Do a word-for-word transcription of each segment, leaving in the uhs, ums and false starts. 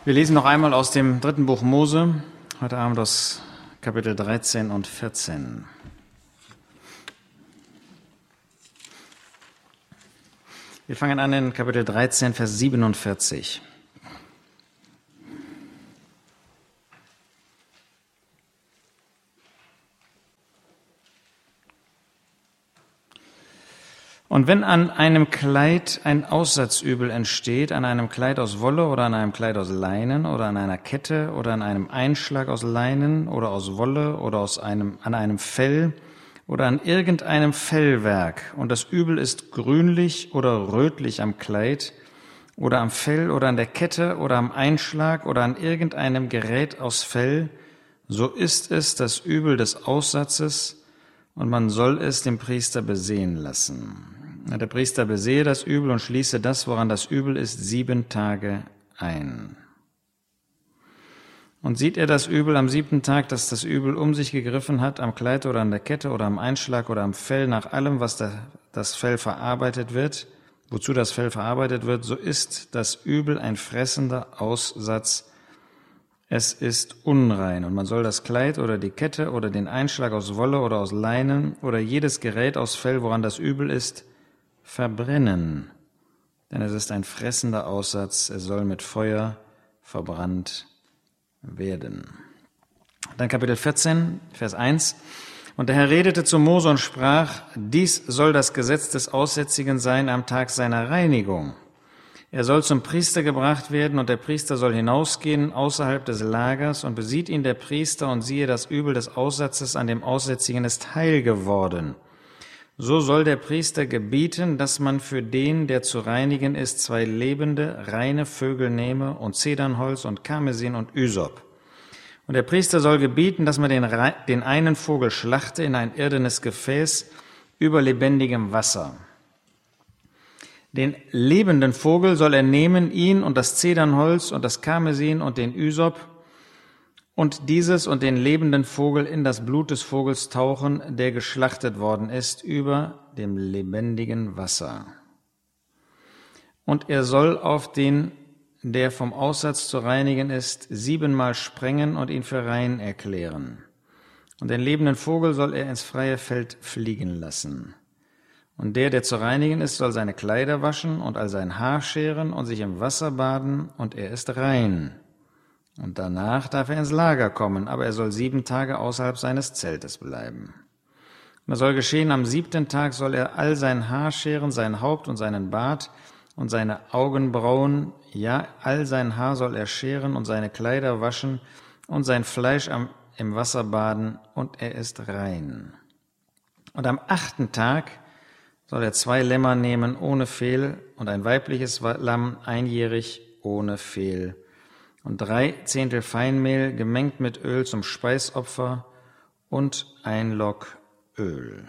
Wir lesen noch einmal aus dem dritten Buch Mose, heute Abend aus Kapitel dreizehn und vierzehn. Wir fangen an in Kapitel dreizehn, Vers siebenundvierzig. Und wenn an einem Kleid ein Aussatzübel entsteht, an einem Kleid aus Wolle oder an einem Kleid aus Leinen oder an einer Kette oder an einem Einschlag aus Leinen oder aus Wolle oder aus einem, an einem Fell oder an irgendeinem Fellwerk, und das Übel ist grünlich oder rötlich am Kleid oder am Fell oder an der Kette oder am Einschlag oder an irgendeinem Gerät aus Fell, so ist es das Übel des Aussatzes, und man soll es dem Priester besehen lassen. Der Priester besehe das Übel und schließe das, woran das Übel ist, sieben Tage ein. Und sieht er das Übel am siebten Tag, dass das Übel um sich gegriffen hat, am Kleid oder an der Kette oder am Einschlag oder am Fell, nach allem, was das Fell verarbeitet wird, wozu das Fell verarbeitet wird, so ist das Übel ein fressender Aussatz. Es ist unrein, und man soll das Kleid oder die Kette oder den Einschlag aus Wolle oder aus Leinen oder jedes Gerät aus Fell, woran das Übel ist, verbrennen. Denn es ist ein fressender Aussatz, es soll mit Feuer verbrannt werden. Dann Kapitel vierzehn, Vers eins. Und der Herr redete zu Mose und sprach: Dies soll das Gesetz des Aussätzigen sein am Tag seiner Reinigung. Er soll zum Priester gebracht werden, und der Priester soll hinausgehen außerhalb des Lagers, und besieht ihn der Priester, und siehe, das Übel des Aussatzes an dem Aussätzigen ist heil geworden. So soll der Priester gebieten, dass man für den, der zu reinigen ist, zwei lebende, reine Vögel nehme und Zedernholz und Karmesin und Ysop. Und der Priester soll gebieten, dass man den, den einen Vogel schlachte in ein irdenes Gefäß über lebendigem Wasser. Den lebenden Vogel soll er nehmen, ihn und das Zedernholz und das Karmesin und den Ysop, und dieses und den lebenden Vogel in das Blut des Vogels tauchen, der geschlachtet worden ist, über dem lebendigen Wasser. Und er soll auf den, der vom Aussatz zu reinigen ist, siebenmal sprengen und ihn für rein erklären. Und den lebenden Vogel soll er ins freie Feld fliegen lassen. Und der, der zu reinigen ist, soll seine Kleider waschen und all sein Haar scheren und sich im Wasser baden, und er ist rein. Und danach darf er ins Lager kommen, aber er soll sieben Tage außerhalb seines Zeltes bleiben. Und das soll geschehen, am siebten Tag soll er all sein Haar scheren, sein Haupt und seinen Bart und seine Augenbrauen, ja, all sein Haar soll er scheren und seine Kleider waschen und sein Fleisch am, im Wasser baden, und er ist rein. Und am achten Tag soll er zwei Lämmer nehmen ohne Fehl und ein weibliches Lamm einjährig ohne Fehl und drei Zehntel Feinmehl gemengt mit Öl zum Speisopfer und ein Lock Öl.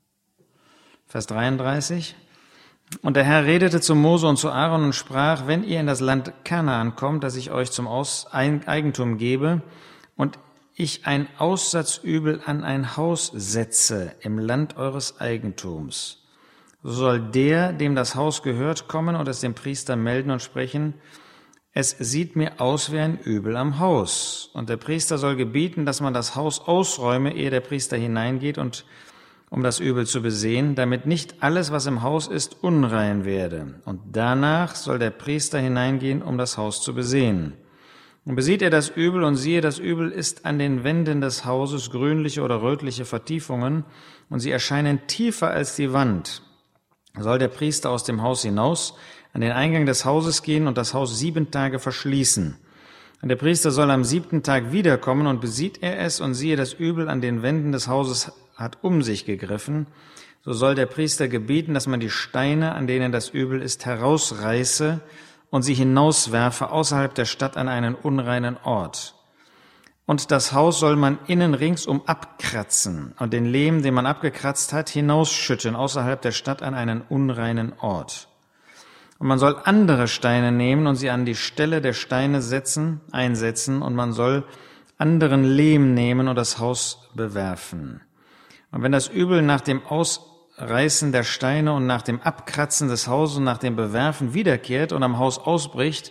Vers dreiunddreißig. Und der Herr redete zu Mose und zu Aaron und sprach: Wenn ihr in das Land Kanaan kommt, das ich euch zum Aus- Eigentum gebe, und ich ein Aussatzübel an ein Haus setze im Land eures Eigentums, so soll der, dem das Haus gehört, kommen und es dem Priester melden und sprechen: Es sieht mir aus wie ein Übel am Haus. Und der Priester soll gebieten, dass man das Haus ausräume, ehe der Priester hineingeht, und um das Übel zu besehen, damit nicht alles, was im Haus ist, unrein werde. Und danach soll der Priester hineingehen, um das Haus zu besehen. Und besieht er das Übel, und siehe, das Übel ist an den Wänden des Hauses grünliche oder rötliche Vertiefungen, und sie erscheinen tiefer als die Wand, soll der Priester aus dem Haus hinaus an den Eingang des Hauses gehen und das Haus sieben Tage verschließen. Und der Priester soll am siebten Tag wiederkommen, und besieht er es, und siehe, das Übel an den Wänden des Hauses hat um sich gegriffen, so soll der Priester gebieten, dass man die Steine, an denen das Übel ist, herausreiße und sie hinauswerfe außerhalb der Stadt an einen unreinen Ort. Und das Haus soll man innen ringsum abkratzen und den Lehm, den man abgekratzt hat, hinausschütten außerhalb der Stadt an einen unreinen Ort. Und man soll andere Steine nehmen und sie an die Stelle der Steine setzen, einsetzen, und man soll anderen Lehm nehmen und das Haus bewerfen. Und wenn das Übel nach dem Ausreißen der Steine und nach dem Abkratzen des Hauses und nach dem Bewerfen wiederkehrt und am Haus ausbricht,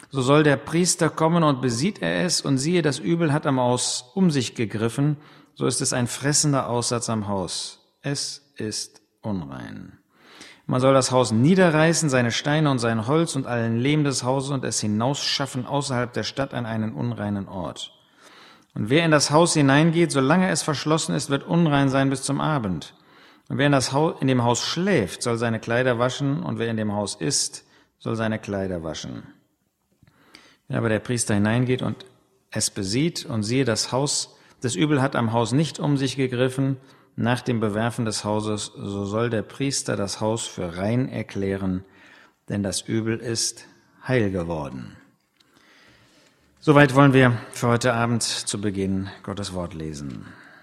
So soll der Priester kommen und besieht er es, und siehe, das Übel hat am Haus um sich gegriffen, so ist es ein fressender Aussatz am Haus. Es ist unrein. Man soll das Haus niederreißen, seine Steine und sein Holz und allen Lehm des Hauses und es hinausschaffen außerhalb der Stadt an einen unreinen Ort. Und wer in das Haus hineingeht, solange es verschlossen ist, wird unrein sein bis zum Abend. Und wer in, das Haus, in dem Haus schläft, soll seine Kleider waschen, und wer in dem Haus isst, soll seine Kleider waschen. Wenn aber der Priester hineingeht und es besieht, und siehe, das Haus, das Übel hat am Haus nicht um sich gegriffen, nach dem Bewerfen des Hauses, so soll der Priester das Haus für rein erklären, denn das Übel ist heil geworden. Soweit wollen wir für heute Abend zu Beginn Gottes Wort lesen.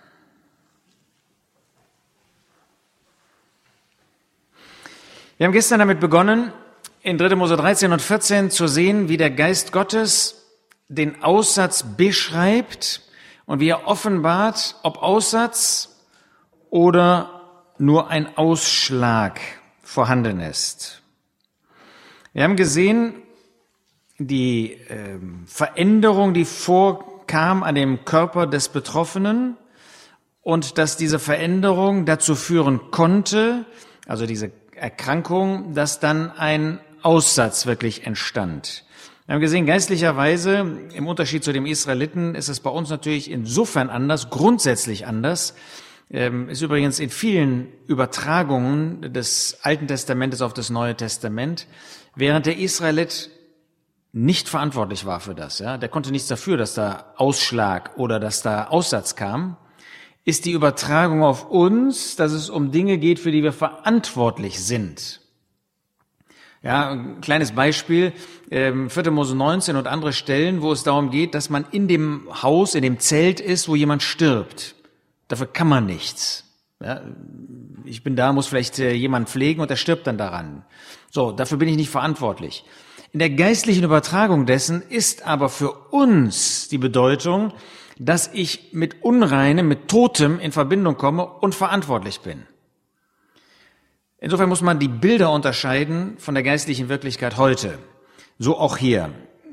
Wir haben gestern damit begonnen, in dritter Mose dreizehn und vierzehn zu sehen, wie der Geist Gottes den Aussatz beschreibt und wie er offenbart, ob Aussatz oder nur ein Ausschlag vorhanden ist. Wir haben gesehen, die äh, Veränderung, die vorkam an dem Körper des Betroffenen, und dass diese Veränderung dazu führen konnte, also diese Erkrankung, dass dann ein Aussatz wirklich entstand. Wir haben gesehen, geistlicherweise, im Unterschied zu dem Israeliten, ist es bei uns natürlich insofern anders, grundsätzlich anders. Ähm, ist übrigens in vielen Übertragungen des Alten Testamentes auf das Neue Testament, während der Israelit nicht verantwortlich war für das, ja, der konnte nichts dafür, dass da Ausschlag oder dass da Aussatz kam, ist die Übertragung auf uns, dass es um Dinge geht, für die wir verantwortlich sind. Ja, ein kleines Beispiel, ähm, vierte Mose neunzehn und andere Stellen, wo es darum geht, dass man in dem Haus, in dem Zelt ist, wo jemand stirbt. Dafür kann man nichts. Ja, ich bin da, muss vielleicht äh, jemand pflegen und er stirbt dann daran. So, dafür bin ich nicht verantwortlich. In der geistlichen Übertragung dessen ist aber für uns die Bedeutung, dass ich mit Unreinem, mit Totem in Verbindung komme und verantwortlich bin. Insofern muss man die Bilder unterscheiden von der geistlichen Wirklichkeit heute. So auch hier.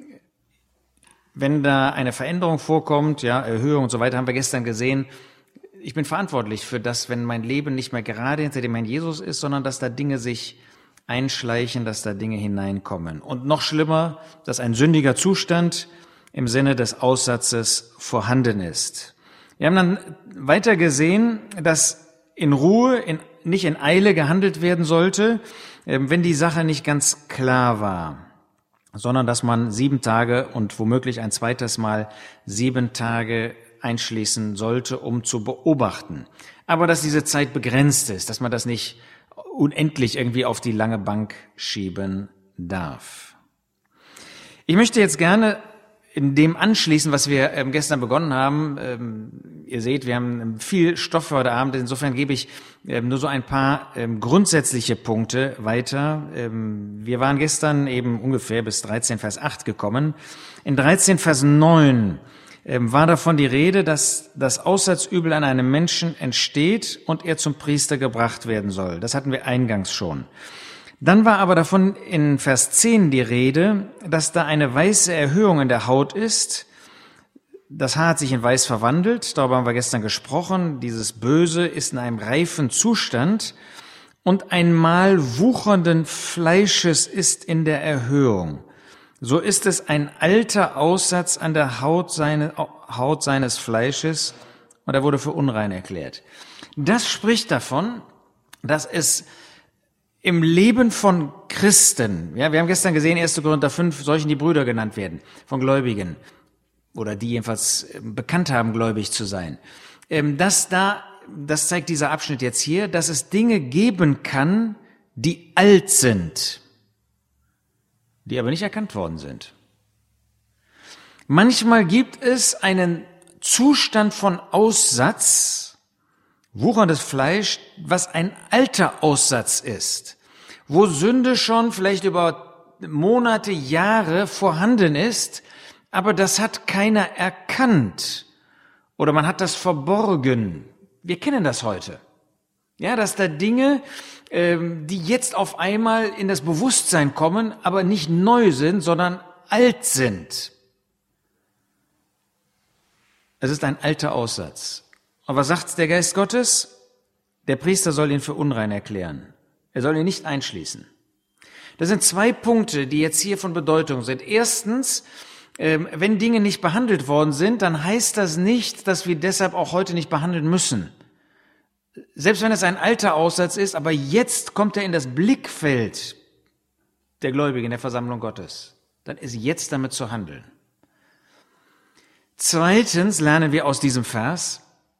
Wenn da eine Veränderung vorkommt, ja, Erhöhung und so weiter, haben wir gestern gesehen, ich bin verantwortlich für das, wenn mein Leben nicht mehr gerade hinter dem Herrn Jesus ist, sondern dass da Dinge sich einschleichen, dass da Dinge hineinkommen. Und noch schlimmer, dass ein sündiger Zustand im Sinne des Aussatzes vorhanden ist. Wir haben dann weiter gesehen, dass in Ruhe, in, nicht in Eile gehandelt werden sollte, wenn die Sache nicht ganz klar war, sondern dass man sieben Tage und womöglich ein zweites Mal sieben Tage einschließen sollte, um zu beobachten. Aber dass diese Zeit begrenzt ist, dass man das nicht unendlich irgendwie auf die lange Bank schieben darf. Ich möchte jetzt gerne in dem anschließen, was wir ähm, gestern begonnen haben. Ähm, ihr seht, wir haben viel Stoff für heute Abend. Insofern gebe ich ähm, nur so ein paar ähm, grundsätzliche Punkte weiter. Ähm, wir waren gestern eben ungefähr bis dreizehn Vers acht gekommen. In dreizehn Vers neun ähm, war davon die Rede, dass das Aussatzübel an einem Menschen entsteht und er zum Priester gebracht werden soll. Das hatten wir eingangs schon. Dann war aber davon in Vers zehn die Rede, dass da eine weiße Erhöhung in der Haut ist. Das Haar hat sich in weiß verwandelt, darüber haben wir gestern gesprochen. Dieses Böse ist in einem reifen Zustand und ein Mal wuchernden Fleisches ist in der Erhöhung. So ist es ein alter Aussatz an der Haut, seine, Haut seines Fleisches und er wurde für unrein erklärt. Das spricht davon, dass es im Leben von Christen, ja, wir haben gestern gesehen, erster Korinther fünf, solchen, die Brüder genannt werden, von Gläubigen, oder die jedenfalls bekannt haben, gläubig zu sein, dass da, das zeigt dieser Abschnitt jetzt hier, dass es Dinge geben kann, die alt sind, die aber nicht erkannt worden sind. Manchmal gibt es einen Zustand von Aussatz, wucherndes Fleisch, was ein alter Aussatz ist, wo Sünde schon vielleicht über Monate, Jahre vorhanden ist, aber das hat keiner erkannt oder man hat das verborgen. Wir kennen das heute. Ja, dass da Dinge, ähm, die jetzt auf einmal in das Bewusstsein kommen, aber nicht neu sind, sondern alt sind. Es ist ein alter Aussatz. Und was sagt der Geist Gottes? Der Priester soll ihn für unrein erklären. Er soll ihn nicht einschließen. Das sind zwei Punkte, die jetzt hier von Bedeutung sind. Erstens, ähm, wenn Dinge nicht behandelt worden sind, dann heißt das nicht, dass wir deshalb auch heute nicht behandeln müssen. Selbst wenn es ein alter Aussatz ist, aber jetzt kommt er in das Blickfeld der Gläubigen, der Versammlung Gottes, dann ist jetzt damit zu handeln. Zweitens lernen wir aus diesem Vers,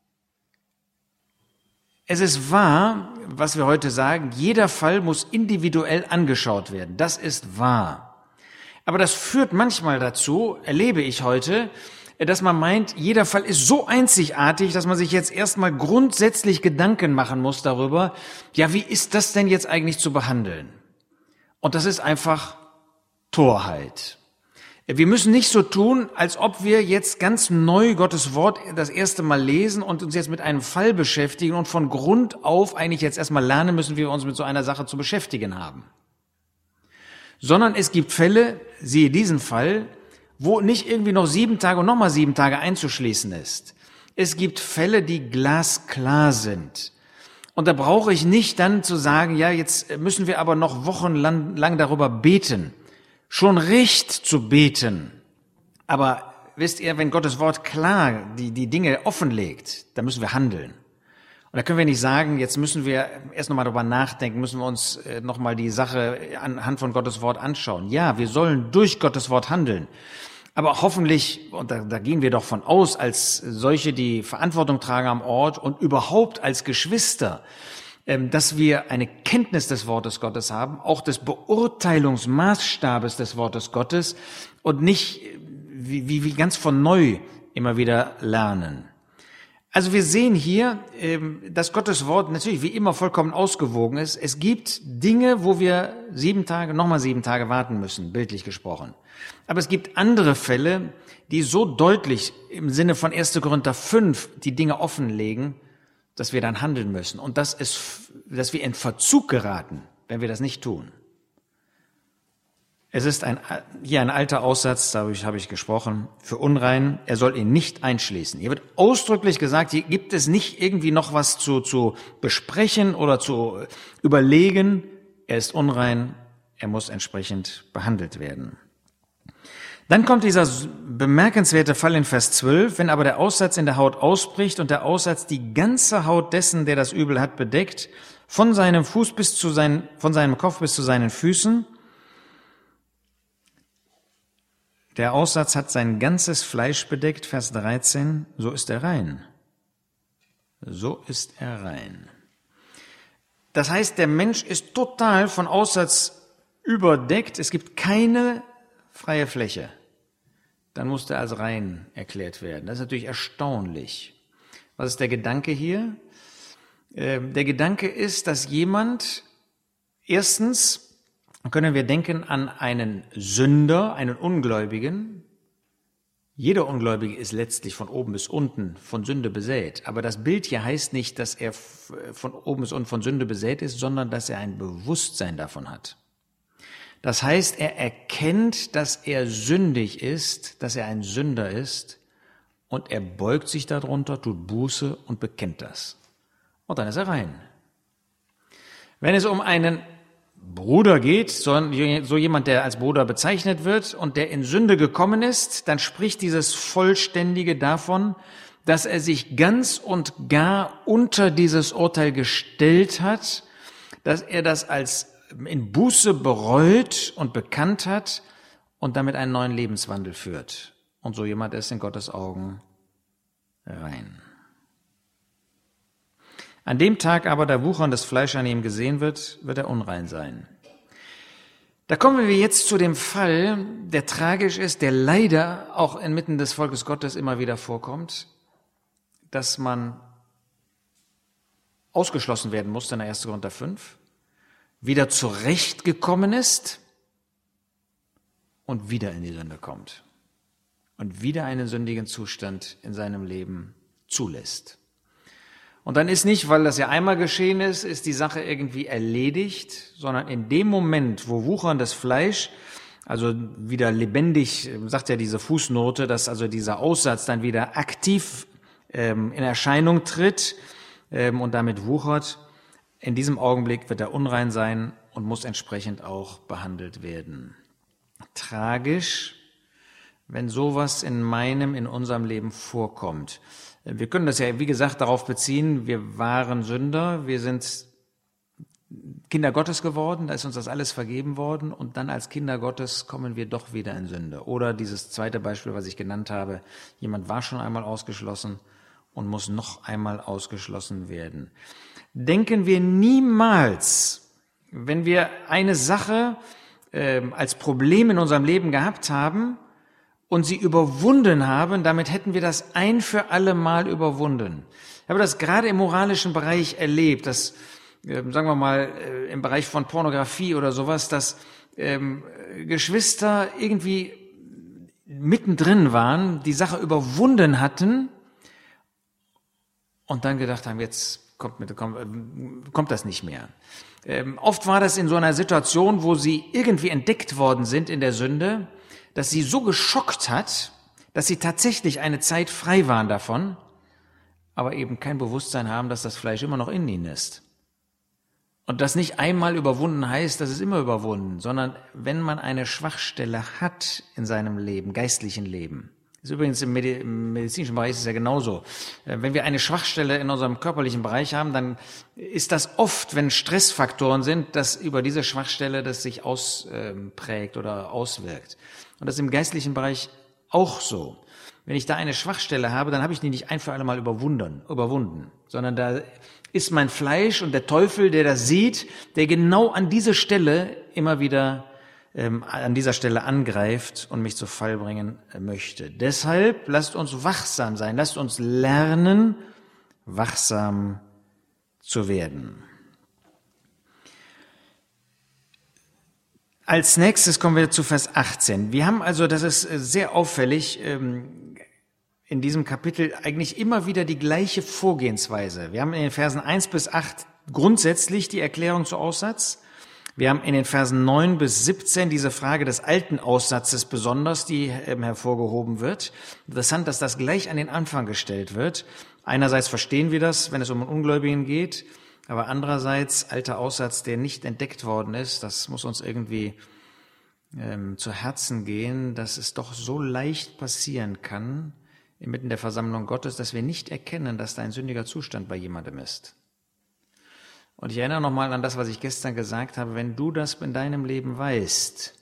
es ist wahr, was wir heute sagen, jeder Fall muss individuell angeschaut werden. Das ist wahr. Aber das führt manchmal dazu, erlebe ich heute, dass man meint, jeder Fall ist so einzigartig, dass man sich jetzt erstmal grundsätzlich Gedanken machen muss darüber, ja, wie ist das denn jetzt eigentlich zu behandeln? Und das ist einfach Torheit. Wir müssen nicht so tun, als ob wir jetzt ganz neu Gottes Wort das erste Mal lesen und uns jetzt mit einem Fall beschäftigen und von Grund auf eigentlich jetzt erstmal lernen müssen, wie wir uns mit so einer Sache zu beschäftigen haben. Sondern es gibt Fälle, siehe diesen Fall, wo nicht irgendwie noch sieben Tage und nochmal sieben Tage einzuschließen ist. Es gibt Fälle, die glasklar sind. Und da brauche ich nicht dann zu sagen, ja, jetzt müssen wir aber noch wochenlang lang darüber beten. Schon recht zu beten. Aber wisst ihr, wenn Gottes Wort klar die, die Dinge offenlegt, dann müssen wir handeln. Und da können wir nicht sagen, jetzt müssen wir erst nochmal darüber nachdenken, müssen wir uns nochmal die Sache anhand von Gottes Wort anschauen. Ja, wir sollen durch Gottes Wort handeln. Aber hoffentlich, und da, da gehen wir doch von aus, als solche, die Verantwortung tragen am Ort und überhaupt als Geschwister, dass wir eine Kenntnis des Wortes Gottes haben, auch des Beurteilungsmaßstabes des Wortes Gottes und nicht wie, wie, wie ganz von neu immer wieder lernen. Also wir sehen hier, dass Gottes Wort natürlich wie immer vollkommen ausgewogen ist. Es gibt Dinge, wo wir sieben Tage, nochmal sieben Tage warten müssen, bildlich gesprochen. Aber es gibt andere Fälle, die so deutlich im Sinne von erster Korinther fünf die Dinge offenlegen, dass wir dann handeln müssen und dass es, dass wir in Verzug geraten, wenn wir das nicht tun. Es ist ein, hier ein alter Aussatz, darüber habe ich gesprochen, für unrein, er soll ihn nicht einschließen. Hier wird ausdrücklich gesagt, hier gibt es nicht irgendwie noch was zu, zu besprechen oder zu überlegen. Er ist unrein, er muss entsprechend behandelt werden. Dann kommt dieser bemerkenswerte Fall in Vers zwölf, wenn aber der Aussatz in der Haut ausbricht und der Aussatz die ganze Haut dessen, der das Übel hat, bedeckt, von seinem Fuß bis zu seinen, von seinem Kopf bis zu seinen Füßen. Der Aussatz hat sein ganzes Fleisch bedeckt, Vers dreizehn, so ist er rein. So ist er rein. Das heißt, der Mensch ist total von Aussatz überdeckt, es gibt keine freie Fläche, dann muss er als rein erklärt werden. Das ist natürlich erstaunlich. Was ist der Gedanke hier? Der Gedanke ist, dass jemand, erstens können wir denken an einen Sünder, einen Ungläubigen. Jeder Ungläubige ist letztlich von oben bis unten von Sünde besät. Aber das Bild hier heißt nicht, dass er von oben bis unten von Sünde besät ist, sondern dass er ein Bewusstsein davon hat. Das heißt, er erkennt, dass er sündig ist, dass er ein Sünder ist und er beugt sich darunter, tut Buße und bekennt das. Und dann ist er rein. Wenn es um einen Bruder geht, so jemand, der als Bruder bezeichnet wird und der in Sünde gekommen ist, dann spricht dieses Vollständige davon, dass er sich ganz und gar unter dieses Urteil gestellt hat, dass er das als in Buße bereut und bekannt hat und damit einen neuen Lebenswandel führt. Und so jemand ist in Gottes Augen rein. An dem Tag aber, da wucherndes Fleisch an ihm gesehen wird, wird er unrein sein. Da kommen wir jetzt zu dem Fall, der tragisch ist, der leider auch inmitten des Volkes Gottes immer wieder vorkommt, dass man ausgeschlossen werden musste in der ersten Korinther fünf, wieder zurechtgekommen ist und wieder in die Sünde kommt und wieder einen sündigen Zustand in seinem Leben zulässt. Und dann ist nicht, weil das ja einmal geschehen ist, ist die Sache irgendwie erledigt, sondern in dem Moment, wo wucherndes Fleisch also wieder lebendig, sagt ja diese Fußnote, dass also dieser Aussatz dann wieder aktiv ähm, in Erscheinung tritt ähm, und damit wuchert. In diesem Augenblick wird er unrein sein und muss entsprechend auch behandelt werden. Tragisch, wenn sowas in meinem, in unserem Leben vorkommt. Wir können das ja, wie gesagt, darauf beziehen, wir waren Sünder, wir sind Kinder Gottes geworden, da ist uns das alles vergeben worden und dann als Kinder Gottes kommen wir doch wieder in Sünde. Oder dieses zweite Beispiel, was ich genannt habe, jemand war schon einmal ausgeschlossen und muss noch einmal ausgeschlossen werden. Denken wir niemals, wenn wir eine Sache äh, als Problem in unserem Leben gehabt haben und sie überwunden haben, damit hätten wir das ein für alle Mal überwunden. Ich habe das gerade im moralischen Bereich erlebt, dass, äh, sagen wir mal, äh, im Bereich von Pornografie oder sowas, dass ähm, Geschwister irgendwie mittendrin waren, die Sache überwunden hatten und dann gedacht haben, jetzt kommt, mit, kommt, kommt das nicht mehr. Ähm, oft war das in so einer Situation, wo sie irgendwie entdeckt worden sind in der Sünde, dass sie so geschockt hat, dass sie tatsächlich eine Zeit frei waren davon, aber eben kein Bewusstsein haben, dass das Fleisch immer noch in ihnen ist. Und das nicht einmal überwunden heißt, das ist immer überwunden, sondern wenn man eine Schwachstelle hat in seinem Leben, geistlichen Leben. Das ist übrigens im medizinischen Bereich ist es ja genauso. Wenn wir eine Schwachstelle in unserem körperlichen Bereich haben, dann ist das oft, wenn Stressfaktoren sind, dass über diese Schwachstelle das sich ausprägt oder auswirkt. Und das ist im geistlichen Bereich auch so. Wenn ich da eine Schwachstelle habe, dann habe ich die nicht ein für alle Mal überwunden, überwunden, sondern da ist mein Fleisch und der Teufel, der das sieht, der genau an diese Stelle immer wieder ähm, an dieser Stelle angreift und mich zu Fall bringen möchte. Deshalb lasst uns wachsam sein, lasst uns lernen, wachsam zu werden. Als nächstes kommen wir zu Vers achtzehn. Wir haben also, das ist sehr auffällig, in diesem Kapitel eigentlich immer wieder die gleiche Vorgehensweise. Wir haben in den Versen eins bis acht grundsätzlich die Erklärung zu Aussatz. Wir haben in den Versen neun bis siebzehn diese Frage des alten Aussatzes besonders, die hervorgehoben wird. Interessant, dass das gleich an den Anfang gestellt wird. Einerseits verstehen wir das, wenn es um einen Ungläubigen geht, aber andererseits alter Aussatz, der nicht entdeckt worden ist, das muss uns irgendwie ähm, zu Herzen gehen, dass es doch so leicht passieren kann, inmitten der Versammlung Gottes, dass wir nicht erkennen, dass da ein sündiger Zustand bei jemandem ist. Und ich erinnere nochmal an das, was ich gestern gesagt habe, wenn du das in deinem Leben weißt,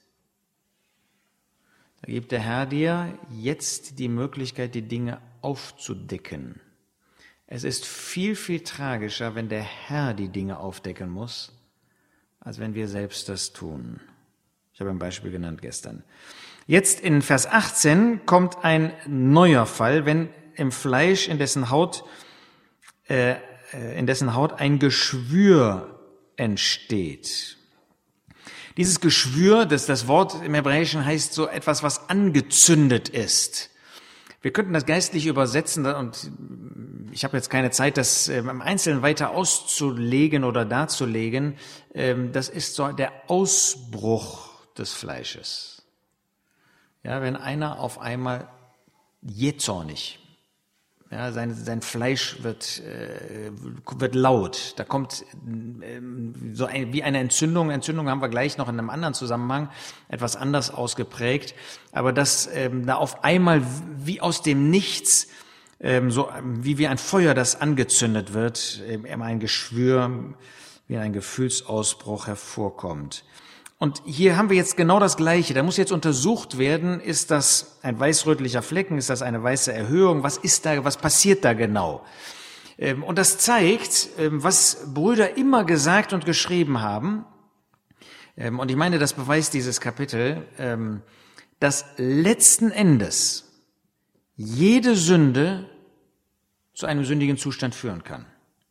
da gibt der Herr dir jetzt die Möglichkeit, die Dinge aufzudecken. Es ist viel, viel tragischer, wenn der Herr die Dinge aufdecken muss, als wenn wir selbst das tun. Ich habe ein Beispiel genannt gestern. Jetzt in Vers achtzehn kommt ein neuer Fall, wenn im Fleisch, in dessen Haut, äh, in dessen Haut ein Geschwür entsteht. Dieses Geschwür, das, das Wort im Hebräischen heißt so etwas, was angezündet ist. Wir könnten das geistlich übersetzen und ich habe jetzt keine Zeit, das im Einzelnen weiter auszulegen oder darzulegen. Das ist so der Ausbruch des Fleisches. Ja, wenn einer auf einmal jähzornig, ja, sein, sein Fleisch wird, äh, wird laut, da kommt äh, so ein, wie eine Entzündung, Entzündung haben wir gleich noch in einem anderen Zusammenhang, etwas anders ausgeprägt, aber dass ähm, da auf einmal wie aus dem Nichts, ähm, so wie wie ein Feuer, das angezündet wird, ähm, ein Geschwür, wie ein Gefühlsausbruch hervorkommt. Und hier haben wir jetzt genau das Gleiche. Da muss jetzt untersucht werden, ist das ein weiß-rötlicher Flecken, ist das eine weiße Erhöhung, was ist da, was passiert da genau? Und das zeigt, was Brüder immer gesagt und geschrieben haben. Und ich meine, das beweist dieses Kapitel, dass letzten Endes jede Sünde zu einem sündigen Zustand führen kann.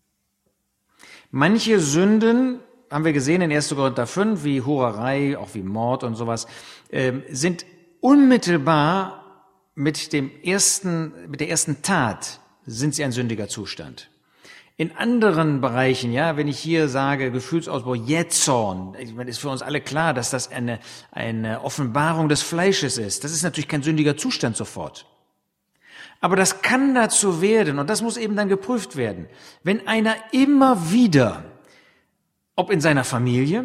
Manche Sünden, haben wir gesehen in erster Korinther fünf, wie Hurerei, auch wie Mord und sowas, äh, sind unmittelbar mit dem ersten, mit der ersten Tat sind sie ein sündiger Zustand. In anderen Bereichen, ja, wenn ich hier sage, Gefühlsausbruch, Jähzorn, ich meine, ist für uns alle klar, dass das eine, eine Offenbarung des Fleisches ist. Das ist natürlich kein sündiger Zustand sofort. Aber das kann dazu werden, und das muss eben dann geprüft werden, wenn einer immer wieder, ob in seiner Familie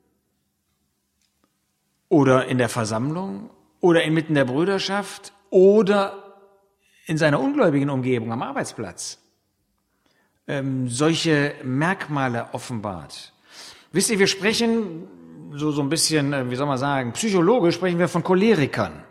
oder in der Versammlung oder inmitten der Brüderschaft oder in seiner ungläubigen Umgebung am Arbeitsplatz, ähm, solche Merkmale offenbart. Wisst ihr, wir sprechen so, so ein bisschen, äh, wie soll man sagen, psychologisch sprechen wir von Cholerikern.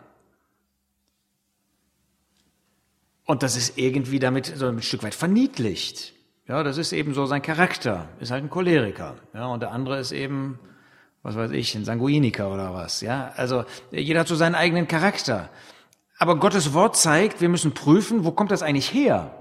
Und das ist irgendwie damit so ein Stück weit verniedlicht. Ja, das ist eben so sein Charakter, ist halt ein Choleriker. Ja, und der andere ist eben, was weiß ich, ein Sanguiniker oder was. Ja, also jeder hat so seinen eigenen Charakter. Aber Gottes Wort zeigt, wir müssen prüfen, wo kommt das eigentlich her?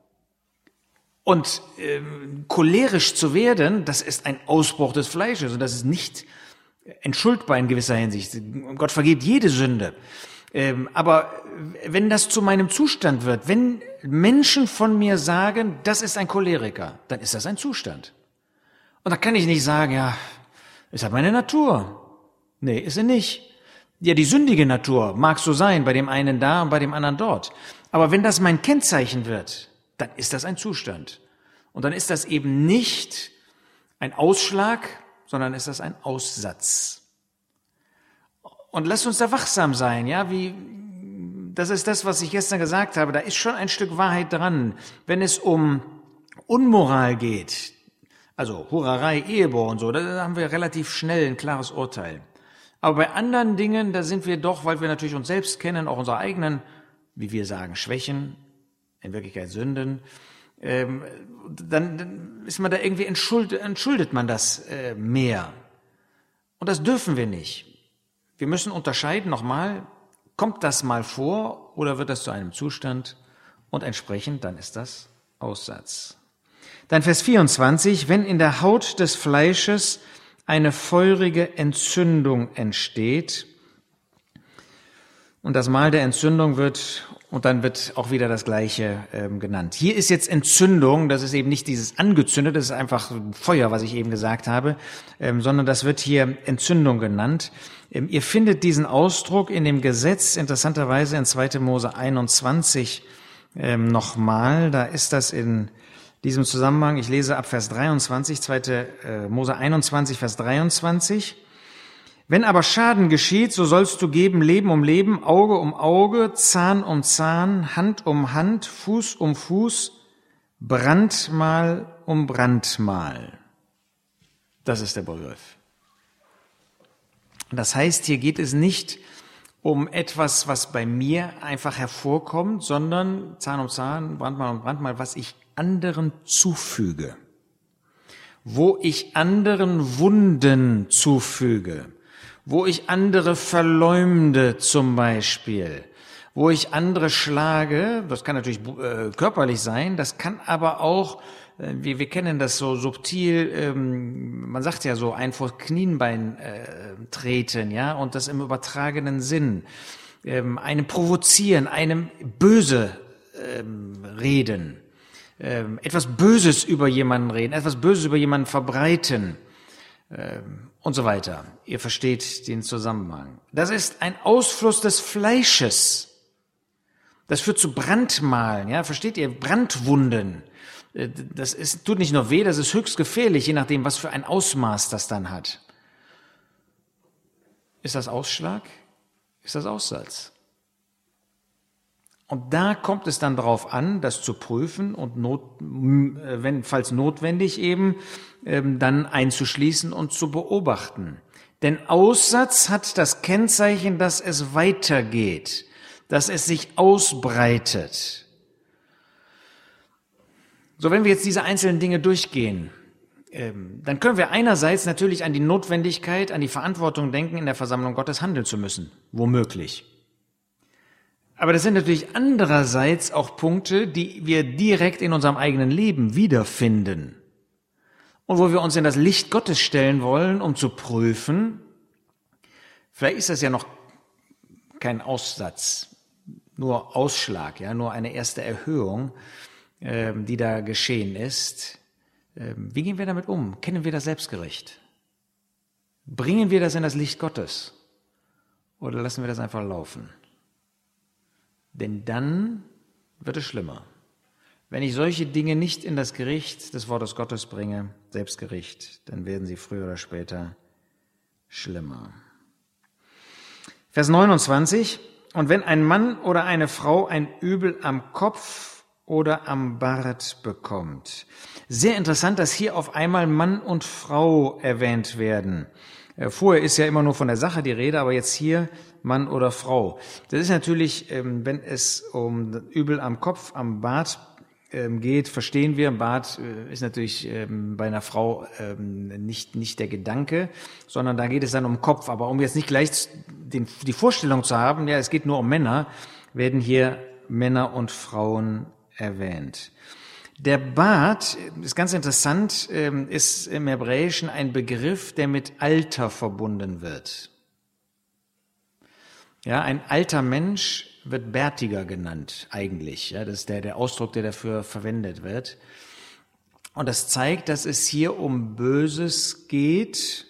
Und ähm, cholerisch zu werden, das ist ein Ausbruch des Fleisches und das ist nicht entschuldbar in gewisser Hinsicht. Gott vergibt jede Sünde. Ähm, aber wenn das zu meinem Zustand wird, wenn Menschen von mir sagen, das ist ein Choleriker, dann ist das ein Zustand. Und da kann ich nicht sagen, ja, ist halt meine Natur. Nee, ist sie nicht. Ja, die sündige Natur mag so sein, bei dem einen da und bei dem anderen dort. Aber wenn das mein Kennzeichen wird, dann ist das ein Zustand. Und dann ist das eben nicht ein Ausschlag, sondern ist das ein Aussatz. Und lasst uns da wachsam sein, ja, wie, das ist das, was ich gestern gesagt habe, da ist schon ein Stück Wahrheit dran. Wenn es um Unmoral geht, also Hurerei, Ehebruch und so, da haben wir relativ schnell ein klares Urteil. Aber bei anderen Dingen, da sind wir doch, weil wir natürlich uns selbst kennen, auch unsere eigenen, wie wir sagen, Schwächen, in Wirklichkeit Sünden, ähm, dann, dann ist man da irgendwie entschuldet, entschuldet man das äh, mehr. Und das dürfen wir nicht. Wir müssen unterscheiden, nochmal, kommt das mal vor oder wird das zu einem Zustand und entsprechend, dann ist das Aussatz. Dann Vers vierundzwanzig, wenn in der Haut des Fleisches eine feurige Entzündung entsteht, und das Mal der Entzündung wird, und dann wird auch wieder das Gleiche ähm, genannt. Hier ist jetzt Entzündung, das ist eben nicht dieses angezündet, das ist einfach Feuer, was ich eben gesagt habe, ähm, sondern das wird hier Entzündung genannt. Ähm, ihr findet diesen Ausdruck in dem Gesetz, interessanterweise in zweiter Mose einundzwanzig ähm, nochmal, da ist das in diesem Zusammenhang, ich lese ab Vers dreiundzwanzig, zweiter äh, Mose einundzwanzig, Vers dreiundzwanzig. Wenn aber Schaden geschieht, so sollst du geben Leben um Leben, Auge um Auge, Zahn um Zahn, Hand um Hand, Fuß um Fuß, Brandmal um Brandmal. Das ist der Begriff. Das heißt, hier geht es nicht um etwas, was bei mir einfach hervorkommt, sondern Zahn um Zahn, Brandmal um Brandmal, was ich anderen zufüge. Wo ich anderen Wunden zufüge. Wo ich andere verleumde zum Beispiel, wo ich andere schlage, das kann natürlich äh, körperlich sein, das kann aber auch, äh, wir, wir kennen das so subtil, ähm, man sagt ja so, ein vor Knienbein äh, treten, ja, und das im übertragenen Sinn, ähm, einem provozieren, einem böse ähm, reden, ähm, etwas Böses über jemanden reden, etwas Böses über jemanden verbreiten, ähm, und so weiter. Ihr versteht den Zusammenhang. Das ist ein Ausfluss des Fleisches. Das führt zu Brandmalen, ja, versteht ihr? Brandwunden. Das ist, tut nicht nur weh, das ist höchst gefährlich, je nachdem, was für ein Ausmaß das dann hat. Ist das Ausschlag? Ist das Aussatz? Und da kommt es dann darauf an, das zu prüfen und not, wenn, falls notwendig eben, dann einzuschließen und zu beobachten. Denn Aussatz hat das Kennzeichen, dass es weitergeht, dass es sich ausbreitet. So, wenn wir jetzt diese einzelnen Dinge durchgehen, dann können wir einerseits natürlich an die Notwendigkeit, an die Verantwortung denken, in der Versammlung Gottes handeln zu müssen, womöglich. Aber das sind natürlich andererseits auch Punkte, die wir direkt in unserem eigenen Leben wiederfinden und wo wir uns in das Licht Gottes stellen wollen, um zu prüfen, vielleicht ist das ja noch kein Aussatz, nur Ausschlag, ja, nur eine erste Erhöhung, die da geschehen ist. Wie gehen wir damit um? Kennen wir das Selbstgericht? Bringen wir das in das Licht Gottes? Oder lassen wir das einfach laufen? Denn dann wird es schlimmer. Wenn ich solche Dinge nicht in das Gericht des Wortes Gottes bringe, Selbstgericht, dann werden sie früher oder später schlimmer. Vers neunundzwanzig. Und wenn ein Mann oder eine Frau ein Übel am Kopf oder am Bart bekommt. Sehr interessant, dass hier auf einmal Mann und Frau erwähnt werden. Vorher ist ja immer nur von der Sache die Rede, aber jetzt hier Mann oder Frau. Das ist natürlich, wenn es um Übel am Kopf, am Bart geht, verstehen wir, Bart ist natürlich bei einer Frau nicht, nicht der Gedanke, sondern da geht es dann um Kopf. Aber um jetzt nicht gleich den, die Vorstellung zu haben, ja, es geht nur um Männer, werden hier Männer und Frauen erwähnt. Der Bart, ist ganz interessant, ist im Hebräischen ein Begriff, der mit Alter verbunden wird. Ja, ein alter Mensch wird bärtiger genannt, eigentlich. Ja, das ist der, der Ausdruck, der dafür verwendet wird. Und das zeigt, dass es hier um Böses geht,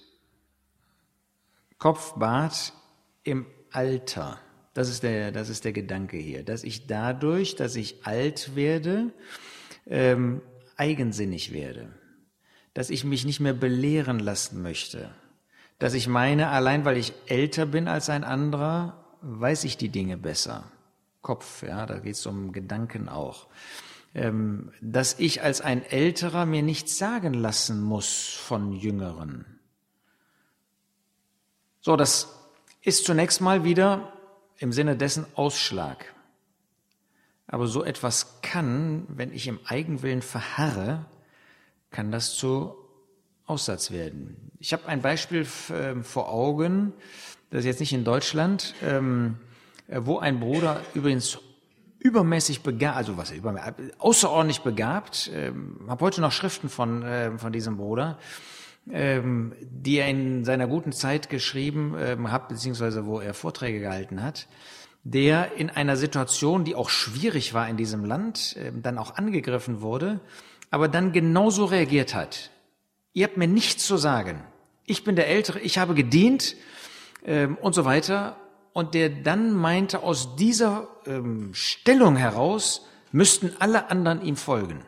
Kopf, Bart im Alter. Das ist der, das ist der Gedanke hier, dass ich dadurch, dass ich alt werde, ähm, eigensinnig werde, dass ich mich nicht mehr belehren lassen möchte, dass ich meine, allein weil ich älter bin als ein anderer, weiß ich die Dinge besser. Kopf, ja, da geht es um Gedanken auch. Ähm, dass ich als ein Älterer mir nichts sagen lassen muss von Jüngeren. So, das ist zunächst mal wieder im Sinne dessen Ausschlag. Aber so etwas kann, wenn ich im Eigenwillen verharre, kann das zu Aussatz werden. Ich habe ein Beispiel vor Augen, das ist jetzt nicht in Deutschland, wo ein Bruder übrigens übermäßig begabt, also was übermäßig, außerordentlich begabt, habe heute noch Schriften von, von diesem Bruder, die er in seiner guten Zeit geschrieben hat, beziehungsweise wo er Vorträge gehalten hat, der in einer Situation, die auch schwierig war in diesem Land, dann auch angegriffen wurde, aber dann genauso reagiert hat. Ihr habt mir nichts zu sagen. Ich bin der Ältere, ich habe gedient ähm, und so weiter. Und der dann meinte, aus dieser ähm, Stellung heraus müssten alle anderen ihm folgen.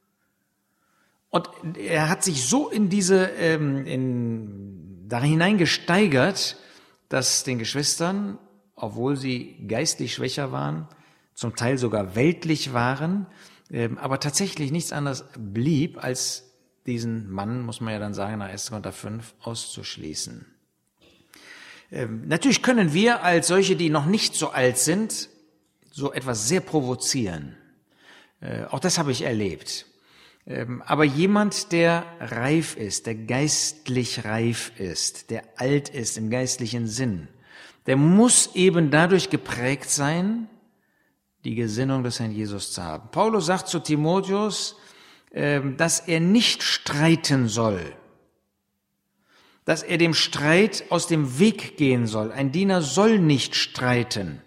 Und er hat sich so in diese, ähm, in, da hinein gesteigert, dass den Geschwistern, obwohl sie geistlich schwächer waren, zum Teil sogar weltlich waren, ähm, aber tatsächlich nichts anderes blieb, als diesen Mann, muss man ja dann sagen, nach erster Korinther fünf auszuschließen. Ähm, natürlich können wir als solche, die noch nicht so alt sind, so etwas sehr provozieren. Äh, auch das habe ich erlebt. Ähm, aber jemand, der reif ist, der geistlich reif ist, der alt ist im geistlichen Sinn, der muss eben dadurch geprägt sein, die Gesinnung des Herrn Jesus zu haben. Paulus sagt zu Timotheus, dass er nicht streiten soll, dass er dem Streit aus dem Weg gehen soll. Ein Diener soll nicht streiten.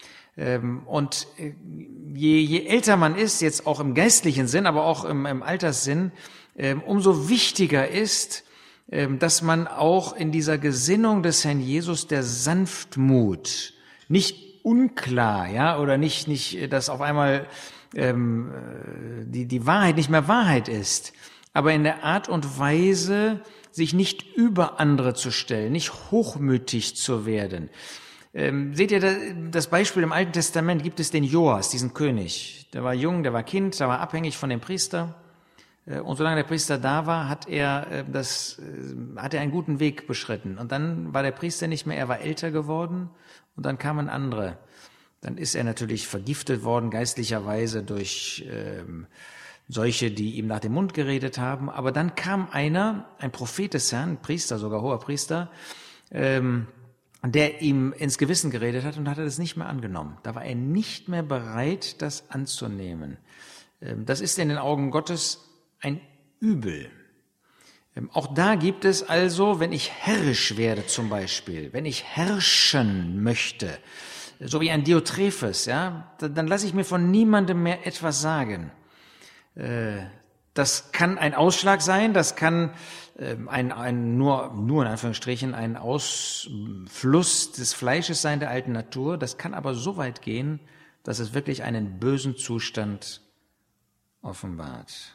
Und je, je älter man ist, jetzt auch im geistlichen Sinn, aber auch im, im Alterssinn, umso wichtiger ist, dass man auch in dieser Gesinnung des Herrn Jesus der Sanftmut, nicht unklar, ja, oder nicht, nicht, dass auf einmal ähm, die, die Wahrheit nicht mehr Wahrheit ist, aber in der Art und Weise, sich nicht über andere zu stellen, nicht hochmütig zu werden. Ähm, seht ihr das Beispiel im Alten Testament, gibt es den Joas, diesen König. Der war jung, der war Kind, der war abhängig von dem Priester. Und solange der Priester da war, hat er das, hat er einen guten Weg beschritten. Und dann war der Priester nicht mehr, er war älter geworden und dann kamen andere. Dann ist er natürlich vergiftet worden, geistlicherweise durch ähm, solche, die ihm nach dem Mund geredet haben. Aber dann kam einer, ein Prophet des Herrn, ein Priester, sogar hoher Priester, ähm, der ihm ins Gewissen geredet hat und hat er das nicht mehr angenommen. Da war er nicht mehr bereit, das anzunehmen. Ähm, das ist in den Augen Gottes ein Übel. Ähm, auch da gibt es also, wenn ich herrisch werde zum Beispiel, wenn ich herrschen möchte, so wie ein Diotrephes, ja, dann, dann lasse ich mir von niemandem mehr etwas sagen. Das kann ein Ausschlag sein, das kann ein, ein nur, nur in Anführungsstrichen ein Ausfluss des Fleisches sein der alten Natur. Das kann aber so weit gehen, dass es wirklich einen bösen Zustand offenbart.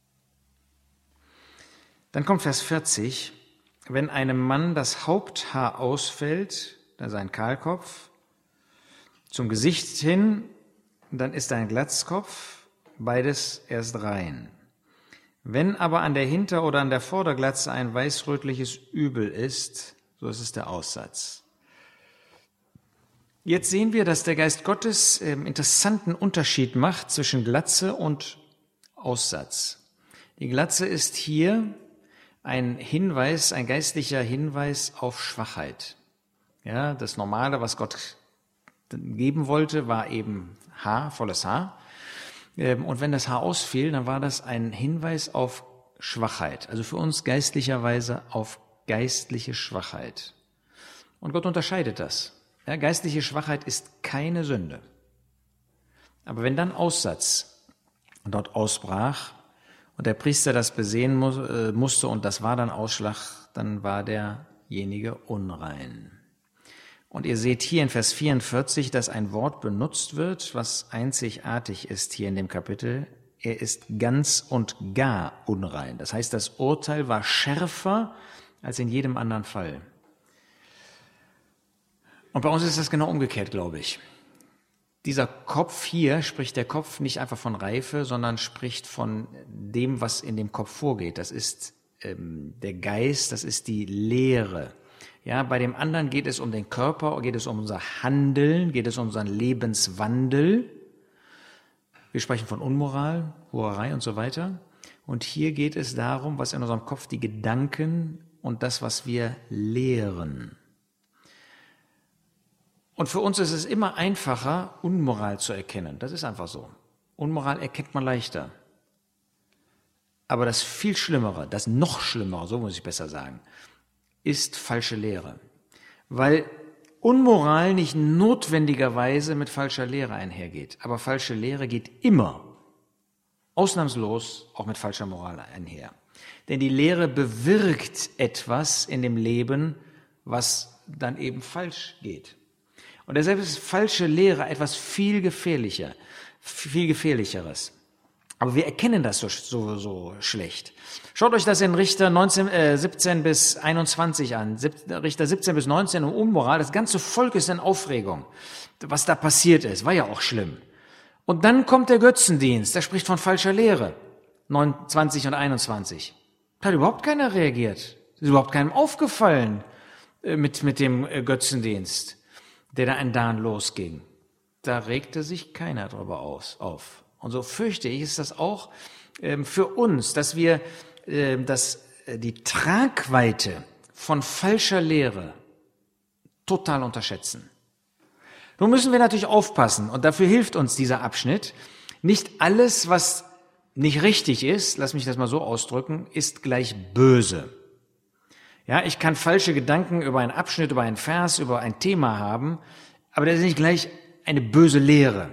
Dann kommt Vers vierzig. Wenn einem Mann das Haupthaar ausfällt, also ein Kahlkopf, zum Gesicht hin, dann ist er ein Glatzkopf, beides erst rein. Wenn aber an der Hinter- oder an der Vorderglatze ein weißrötliches Übel ist, so ist es der Aussatz. Jetzt sehen wir, dass der Geist Gottes einen interessanten Unterschied macht zwischen Glatze und Aussatz. Die Glatze ist hier ein Hinweis, ein geistlicher Hinweis auf Schwachheit. Ja, das Normale, was Gott geben wollte, war eben Haar, volles Haar. Und wenn das Haar ausfiel, dann war das ein Hinweis auf Schwachheit. Also für uns geistlicherweise auf geistliche Schwachheit. Und Gott unterscheidet das. Ja, geistliche Schwachheit ist keine Sünde. Aber wenn dann Aussatz dort ausbrach und der Priester das besehen mu- äh, musste und das war dann Ausschlag, dann war derjenige unrein. Und ihr seht hier in Vers vierundvierzig, dass ein Wort benutzt wird, was einzigartig ist hier in dem Kapitel. Er ist ganz und gar unrein. Das heißt, das Urteil war schärfer als in jedem anderen Fall. Und bei uns ist das genau umgekehrt, glaube ich. Dieser Kopf hier, spricht der Kopf nicht einfach von Reife, sondern spricht von dem, was in dem Kopf vorgeht. Das ist ähm, der Geist, das ist die Lehre. Ja, bei dem anderen geht es um den Körper, geht es um unser Handeln, geht es um unseren Lebenswandel. Wir sprechen von Unmoral, Hurerei und so weiter. Und hier geht es darum, was in unserem Kopf die Gedanken und das, was wir lehren. Und für uns ist es immer einfacher, Unmoral zu erkennen. Das ist einfach so. Unmoral erkennt man leichter. Aber das viel Schlimmere, das noch Schlimmere, so muss ich besser sagen, ist falsche Lehre. Weil Unmoral nicht notwendigerweise mit falscher Lehre einhergeht. Aber falsche Lehre geht immer, ausnahmslos, auch mit falscher Moral einher. Denn die Lehre bewirkt etwas in dem Leben, was dann eben falsch geht. Und deshalb ist falsche Lehre etwas viel gefährlicher, viel gefährlicheres. Aber wir erkennen das so, so, so schlecht. Schaut euch das in Richter neunzehn, äh, siebzehn bis einundzwanzig an. Richter siebzehn bis neunzehn um Unmoral. Das ganze Volk ist in Aufregung. Was da passiert ist, war ja auch schlimm. Und dann kommt der Götzendienst. Der spricht von falscher Lehre. neunundzwanzig und einundzwanzig. Da hat überhaupt keiner reagiert. Ist überhaupt keinem aufgefallen äh, mit, mit dem äh, Götzendienst, der da in Dan losging. Da regte sich keiner drüber aus, auf. Und so fürchte ich, ist das auch ähm, für uns, dass wir äh, dass, äh, die Tragweite von falscher Lehre total unterschätzen. Nun müssen wir natürlich aufpassen, und dafür hilft uns dieser Abschnitt. Nicht alles, was nicht richtig ist, lass mich das mal so ausdrücken, ist gleich böse. Ja, ich kann falsche Gedanken über einen Abschnitt, über einen Vers, über ein Thema haben, aber das ist nicht gleich eine böse Lehre.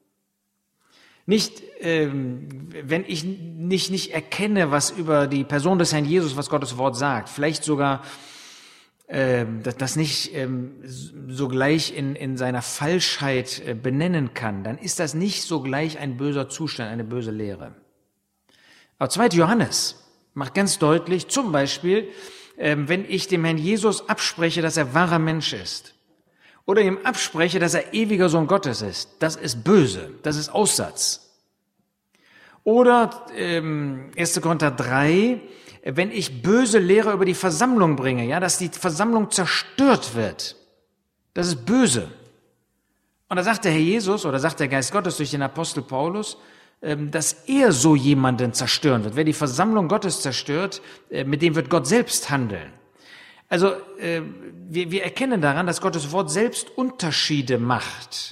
Nicht, ähm, wenn ich nicht, nicht erkenne, was über die Person des Herrn Jesus, was Gottes Wort sagt, vielleicht sogar ähm, das, das nicht ähm, sogleich in, in seiner Falschheit äh, benennen kann, dann ist das nicht sogleich ein böser Zustand, eine böse Lehre. Aber zweiter Johannes macht ganz deutlich, zum Beispiel, ähm, wenn ich dem Herrn Jesus abspreche, dass er wahrer Mensch ist, oder ihm abspreche, dass er ewiger Sohn Gottes ist, das ist böse, das ist Aussatz. Oder ähm, erster Korinther drei, wenn ich böse Lehre über die Versammlung bringe, ja, dass die Versammlung zerstört wird, das ist böse. Und da sagt der Herr Jesus, oder sagt der Geist Gottes durch den Apostel Paulus, ähm, dass er so jemanden zerstören wird. Wer die Versammlung Gottes zerstört, äh, mit dem wird Gott selbst handeln. Also äh, wir, wir erkennen daran, dass Gottes Wort selbst Unterschiede macht.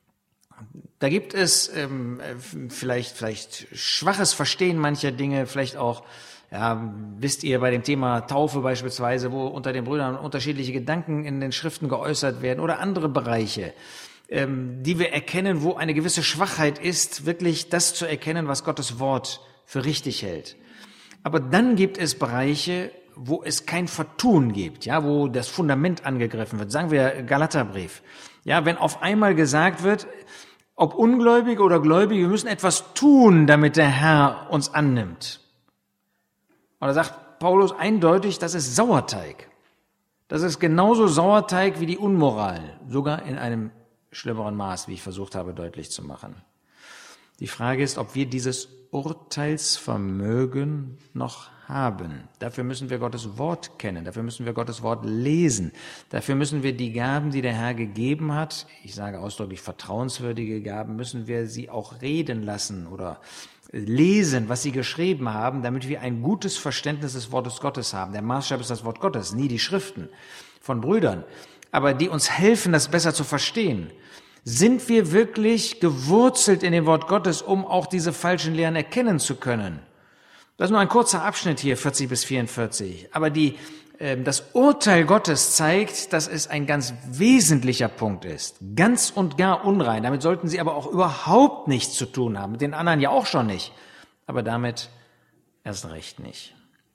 Da gibt es ähm, vielleicht vielleicht schwaches Verstehen mancher Dinge, vielleicht auch, ja, wisst ihr, bei dem Thema Taufe beispielsweise, wo unter den Brüdern unterschiedliche Gedanken in den Schriften geäußert werden oder andere Bereiche. ähm, die wir erkennen, wo eine gewisse Schwachheit ist, wirklich das zu erkennen, was Gottes Wort für richtig hält. Aber dann gibt es Bereiche, wo es kein Vertun gibt, ja, wo das Fundament angegriffen wird. Sagen wir Galaterbrief. Ja, wenn auf einmal gesagt wird, ob Ungläubige oder Gläubige, wir müssen etwas tun, damit der Herr uns annimmt. Und da sagt Paulus eindeutig, das ist Sauerteig. Das ist genauso Sauerteig wie die Unmoral, sogar in einem schlimmeren Maß, wie ich versucht habe deutlich zu machen. Die Frage ist, ob wir dieses Urteilsvermögen noch haben. Dafür müssen wir Gottes Wort kennen, dafür müssen wir Gottes Wort lesen, dafür müssen wir die Gaben, die der Herr gegeben hat, ich sage ausdrücklich vertrauenswürdige Gaben, müssen wir sie auch reden lassen oder lesen, was sie geschrieben haben, damit wir ein gutes Verständnis des Wortes Gottes haben. Der Maßstab ist das Wort Gottes, nie die Schriften von Brüdern, aber die uns helfen, das besser zu verstehen. Sind wir wirklich gewurzelt in dem Wort Gottes, um auch diese falschen Lehren erkennen zu können? Das ist nur ein kurzer Abschnitt hier, vierzig bis vierundvierzig. Aber die, äh, das Urteil Gottes zeigt, dass es ein ganz wesentlicher Punkt ist. Ganz und gar unrein. Damit sollten Sie aber auch überhaupt nichts zu tun haben. Mit den anderen ja auch schon nicht. Aber damit erst recht nicht.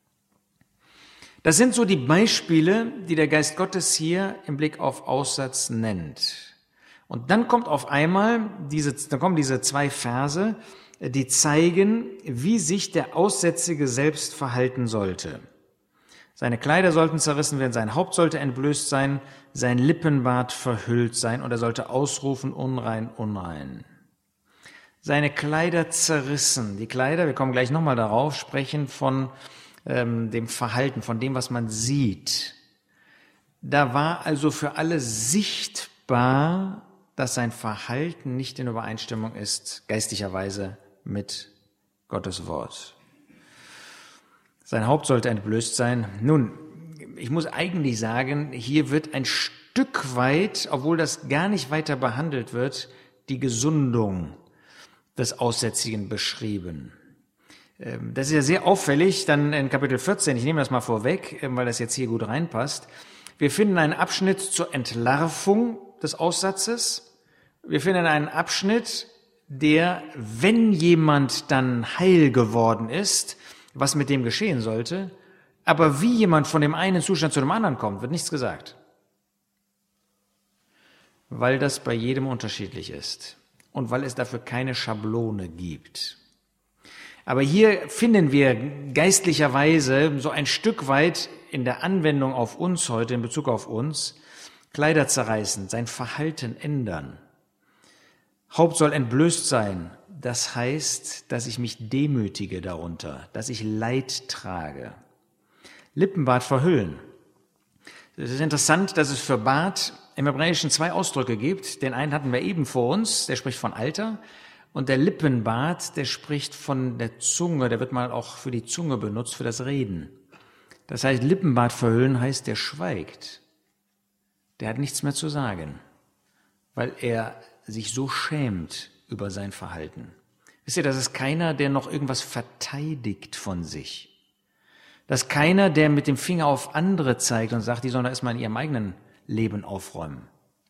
Das sind so die Beispiele, die der Geist Gottes hier im Blick auf Aussatz nennt. Und dann kommt auf einmal diese, dann kommen diese zwei Verse, die zeigen, wie sich der Aussätzige selbst verhalten sollte. Seine Kleider sollten zerrissen werden, sein Haupt sollte entblößt sein, sein Lippenbart verhüllt sein und er sollte ausrufen, unrein, unrein. Seine Kleider zerrissen. Die Kleider, wir kommen gleich nochmal darauf, sprechen von ähm, dem Verhalten, von dem, was man sieht. Da war also für alle sichtbar, dass sein Verhalten nicht in Übereinstimmung ist, geistlicherweise mit Gottes Wort. Sein Haupt sollte entblößt sein. Nun, ich muss eigentlich sagen, hier wird ein Stück weit, obwohl das gar nicht weiter behandelt wird, die Gesundung des Aussätzigen beschrieben. Das ist ja sehr auffällig, dann in Kapitel vierzehn, ich nehme das mal vorweg, weil das jetzt hier gut reinpasst. Wir finden einen Abschnitt zur Entlarvung des Aussatzes. Wir finden einen Abschnitt, der, wenn jemand dann heil geworden ist, was mit dem geschehen sollte, aber wie jemand von dem einen Zustand zu dem anderen kommt, wird nichts gesagt. Weil das bei jedem unterschiedlich ist und weil es dafür keine Schablone gibt. Aber hier finden wir geistlicherweise so ein Stück weit in der Anwendung auf uns heute, in Bezug auf uns, Kleider zerreißen, sein Verhalten ändern. Haupt soll entblößt sein. Das heißt, dass ich mich demütige darunter, dass ich Leid trage. Lippenbart verhüllen. Es ist interessant, dass es für Bart im Hebräischen zwei Ausdrücke gibt. Den einen hatten wir eben vor uns, der spricht von Alter. Und der Lippenbart, der spricht von der Zunge, der wird mal auch für die Zunge benutzt, für das Reden. Das heißt, Lippenbart verhüllen heißt, der schweigt. Der hat nichts mehr zu sagen, weil er sich so schämt über sein Verhalten. Wisst ihr, das ist keiner, der noch irgendwas verteidigt von sich. Das ist keiner, der mit dem Finger auf andere zeigt und sagt, die sollen da erstmal in ihrem eigenen Leben aufräumen.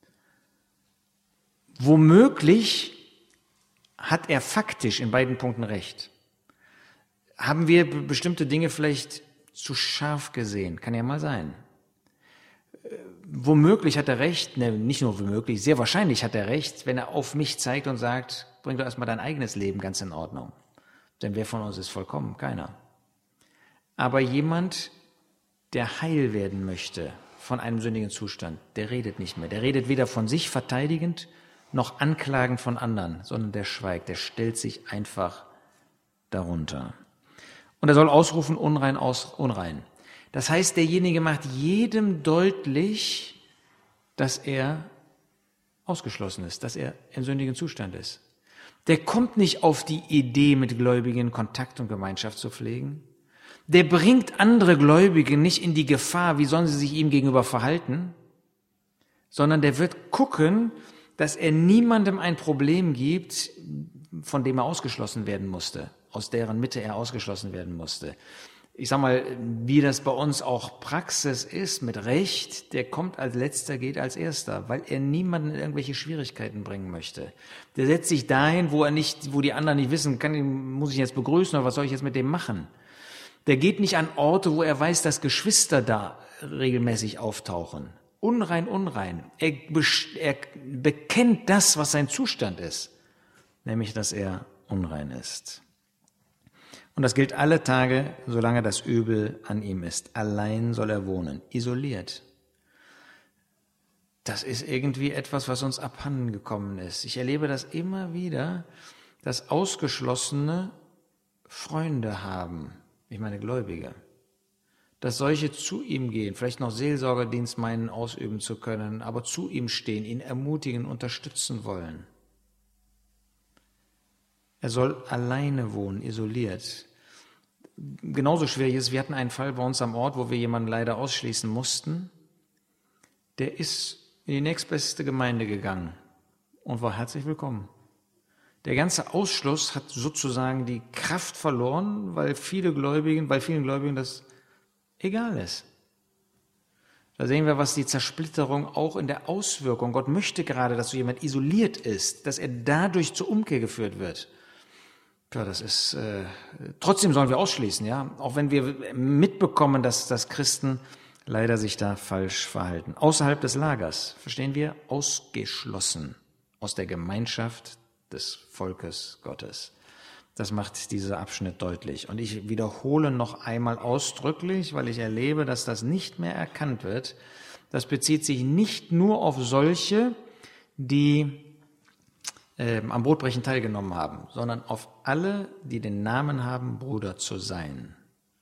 Womöglich hat er faktisch in beiden Punkten recht. Haben wir bestimmte Dinge vielleicht zu scharf gesehen? Kann ja mal sein. Womöglich hat er recht, ne, nicht nur womöglich, sehr wahrscheinlich hat er recht, wenn er auf mich zeigt und sagt, bring doch erstmal dein eigenes Leben ganz in Ordnung. Denn wer von uns ist vollkommen? Keiner. Aber jemand, der heil werden möchte von einem sündigen Zustand, der redet nicht mehr. Der redet weder von sich verteidigend, noch anklagend von anderen, sondern der schweigt, der stellt sich einfach darunter. Und er soll ausrufen, unrein, aus, unrein. Das heißt, derjenige macht jedem deutlich, dass er ausgeschlossen ist, dass er im sündigen Zustand ist. Der kommt nicht auf die Idee, mit Gläubigen Kontakt und Gemeinschaft zu pflegen. Der bringt andere Gläubige nicht in die Gefahr, wie sollen sie sich ihm gegenüber verhalten, sondern der wird gucken, dass er niemandem ein Problem gibt, von dem er ausgeschlossen werden musste, aus deren Mitte er ausgeschlossen werden musste. ich sag mal, wie das bei uns auch Praxis ist, mit Recht, der kommt als Letzter, geht als Erster, weil er niemanden in irgendwelche Schwierigkeiten bringen möchte. Der setzt sich dahin, wo er nicht, wo die anderen nicht wissen, kann, muss ich ihn jetzt begrüßen oder was soll ich jetzt mit dem machen? Der geht nicht an Orte, wo er weiß, dass Geschwister da regelmäßig auftauchen. Unrein, unrein. Er, er bekennt das, was sein Zustand ist, nämlich, dass er unrein ist. Und das gilt alle Tage, solange das Übel an ihm ist. Allein soll er wohnen, isoliert. Das ist irgendwie etwas, was uns abhanden gekommen ist. Ich erlebe das immer wieder, dass Ausgeschlossene Freunde haben, ich meine Gläubige, dass solche zu ihm gehen, vielleicht noch Seelsorgerdienst meinen ausüben zu können, aber zu ihm stehen, ihn ermutigen, unterstützen wollen. Er soll alleine wohnen, isoliert. Genauso schwierig ist, wir hatten einen Fall bei uns am Ort, wo wir jemanden leider ausschließen mussten. Der ist in die nächstbeste Gemeinde gegangen und war herzlich willkommen. Der ganze Ausschluss hat sozusagen die Kraft verloren, weil viele Gläubigen, bei vielen Gläubigen das egal ist. Da sehen wir, was die Zersplitterung auch in der Auswirkung. Gott möchte gerade, dass so jemand isoliert ist, dass er dadurch zur Umkehr geführt wird. Ja, das ist, äh, trotzdem sollen wir ausschließen, ja, auch wenn wir mitbekommen, dass, dass Christen leider sich da falsch verhalten. Außerhalb des Lagers, verstehen wir, ausgeschlossen aus der Gemeinschaft des Volkes Gottes. Das macht dieser Abschnitt deutlich. Und ich wiederhole noch einmal ausdrücklich, weil ich erlebe, dass das nicht mehr erkannt wird. Das bezieht sich nicht nur auf solche, die Ähm, am Brotbrechen teilgenommen haben, sondern auf alle, die den Namen haben, Bruder zu sein.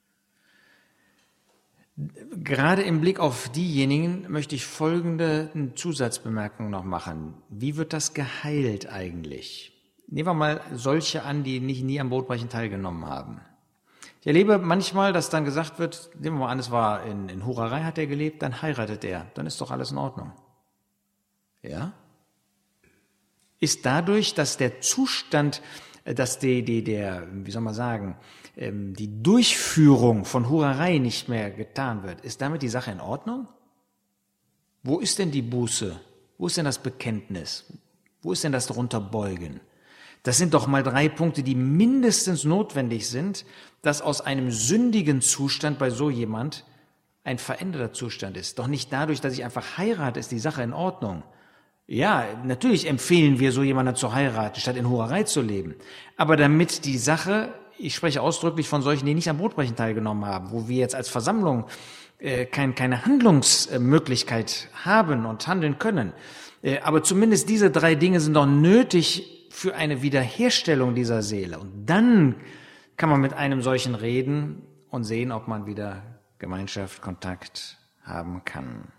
Gerade im Blick auf diejenigen möchte ich folgende Zusatzbemerkung noch machen. Wie wird das geheilt eigentlich? Nehmen wir mal solche an, die nicht nie am Brotbrechen teilgenommen haben. Ich erlebe manchmal, dass dann gesagt wird, nehmen wir mal an, es war in, in Hurerei hat er gelebt, dann heiratet er, dann ist doch alles in Ordnung. Ja? Ist dadurch, dass der Zustand, dass die, die, der, wie soll man sagen, die Durchführung von Hurerei nicht mehr getan wird, ist damit die Sache in Ordnung? Wo ist denn die Buße? Wo ist denn das Bekenntnis? Wo ist denn das Runterbeugen? Das sind doch mal drei Punkte, die mindestens notwendig sind, dass aus einem sündigen Zustand bei so jemand ein veränderter Zustand ist. Doch nicht dadurch, dass ich einfach heirate, ist die Sache in Ordnung. Ja, natürlich empfehlen wir so jemanden zu heiraten, statt in Hurerei zu leben. Aber damit die Sache, ich spreche ausdrücklich von solchen, die nicht am Brotbrechen teilgenommen haben, wo wir jetzt als Versammlung äh, kein, keine Handlungsmöglichkeit haben und handeln können. Äh, aber zumindest diese drei Dinge sind doch nötig für eine Wiederherstellung dieser Seele. Und dann kann man mit einem solchen reden und sehen, ob man wieder Gemeinschaft, Kontakt haben kann.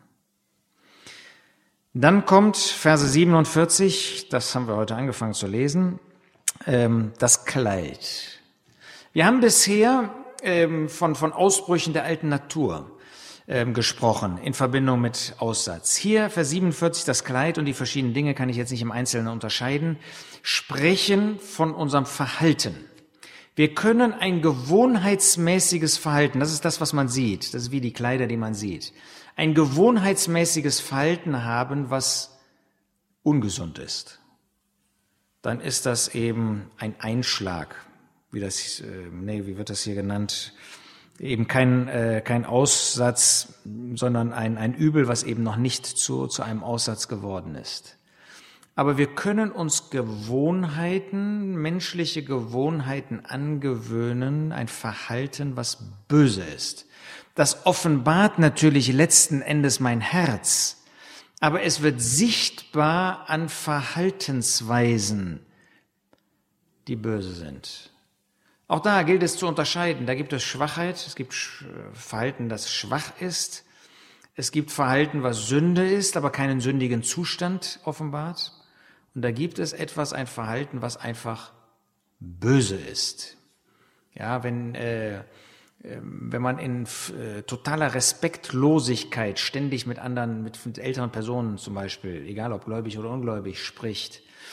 Dann kommt Verse siebenundvierzig, das haben wir heute angefangen zu lesen, ähm, das Kleid. Wir haben bisher ähm, von, von Ausbrüchen der alten Natur ähm, gesprochen in Verbindung mit Aussatz. Hier, Vers siebenundvierzig, das Kleid und die verschiedenen Dinge, kann ich jetzt nicht im Einzelnen unterscheiden, sprechen von unserem Verhalten. Wir können ein gewohnheitsmäßiges Verhalten, das ist das, was man sieht, das ist wie die Kleider, die man sieht, ein gewohnheitsmäßiges Verhalten haben, was ungesund ist. Dann ist das eben ein Einschlag, wie das, äh, nee, wie wird das hier genannt? Eben kein, äh, kein Aussatz, sondern ein, ein Übel, was eben noch nicht zu, zu einem Aussatz geworden ist. Aber wir können uns Gewohnheiten, menschliche Gewohnheiten angewöhnen, ein Verhalten, was böse ist. Das offenbart natürlich letzten Endes mein Herz, aber es wird sichtbar an Verhaltensweisen, die böse sind. Auch da gilt es zu unterscheiden. Da gibt es Schwachheit, es gibt Verhalten, das schwach ist, es gibt Verhalten, was Sünde ist, aber keinen sündigen Zustand offenbart. Und da gibt es etwas, ein Verhalten, was einfach böse ist. Ja, wenn äh, wenn man in äh, totaler Respektlosigkeit ständig mit anderen, mit, mit älteren Personen zum Beispiel, egal ob gläubig oder ungläubig, spricht,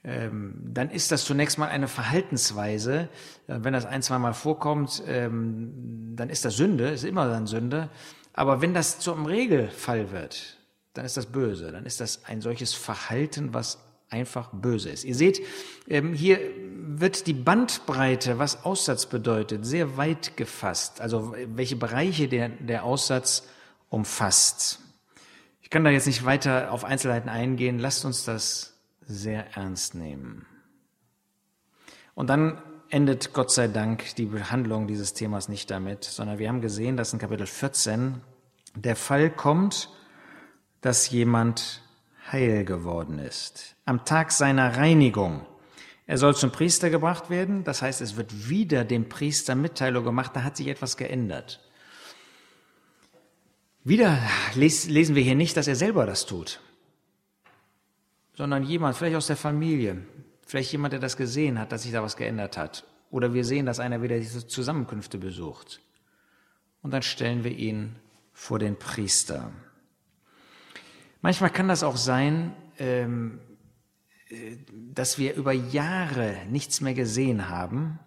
dann ist das zunächst mal eine Verhaltensweise. Wenn das ein, zwei Mal vorkommt, dann ist das Sünde, ist immer dann Sünde. Aber wenn das zum Regelfall wird, dann ist das böse. Dann ist das ein solches Verhalten, was einfach böse ist. Ihr seht, hier wird die Bandbreite, was Aussatz bedeutet, sehr weit gefasst. Also welche Bereiche der, der Aussatz umfasst. Ich kann da jetzt nicht weiter auf Einzelheiten eingehen. Lasst uns das sehr ernst nehmen. Und dann endet Gott sei Dank die Behandlung dieses Themas nicht damit, sondern wir haben gesehen, dass in Kapitel vierzehn der Fall kommt, dass jemand heil geworden ist. Am Tag seiner Reinigung. Er soll zum Priester gebracht werden, das heißt, es wird wieder dem Priester Mitteilung gemacht, da hat sich etwas geändert. Wieder lesen wir hier nicht, dass er selber das tut, sondern jemand, vielleicht aus der Familie, vielleicht jemand, der das gesehen hat, dass sich da was geändert hat. Oder wir sehen, dass einer wieder diese Zusammenkünfte besucht. Und dann stellen wir ihn vor den Priester. Manchmal kann das auch sein, dass wir über Jahre nichts mehr gesehen haben.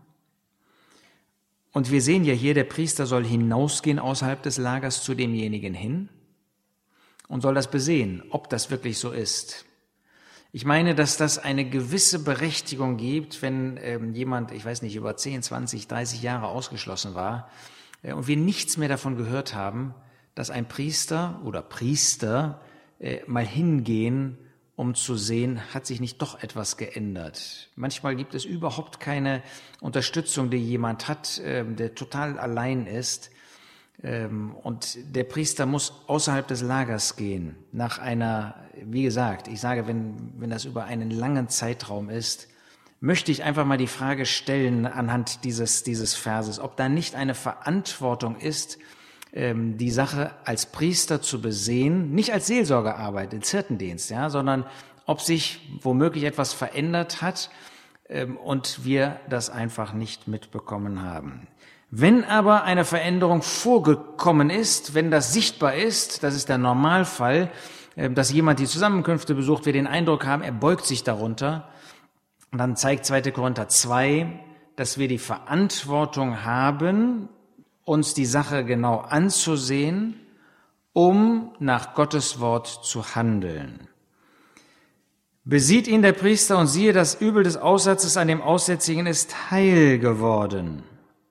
Und wir sehen ja hier, der Priester soll hinausgehen außerhalb des Lagers zu demjenigen hin und soll das besehen, ob das wirklich so ist. Ich meine, dass das eine gewisse Berechtigung gibt, wenn ähm, jemand, ich weiß nicht, über zehn, zwanzig, dreißig Jahre ausgeschlossen war äh, und wir nichts mehr davon gehört haben, dass ein Priester oder Priester äh, mal hingehen, um zu sehen, hat sich nicht doch etwas geändert. Manchmal gibt es überhaupt keine Unterstützung, die jemand hat, äh, der total allein ist. Und der Priester muss außerhalb des Lagers gehen, nach einer, wie gesagt, ich sage, wenn, wenn das über einen langen Zeitraum ist, möchte ich einfach mal die Frage stellen anhand dieses, dieses Verses, ob da nicht eine Verantwortung ist, die Sache als Priester zu besehen, nicht als Seelsorgearbeit, als Hirtendienst, ja, sondern ob sich womöglich etwas verändert hat und wir das einfach nicht mitbekommen haben. Wenn aber eine Veränderung vorgekommen ist, wenn das sichtbar ist, das ist der Normalfall, dass jemand die Zusammenkünfte besucht, wir den Eindruck haben, er beugt sich darunter, und dann zeigt zweiter Korinther zwei, dass wir die Verantwortung haben, uns die Sache genau anzusehen, um nach Gottes Wort zu handeln. Besieht ihn der Priester und siehe, das Übel des Aussatzes an dem Aussätzigen ist heil geworden.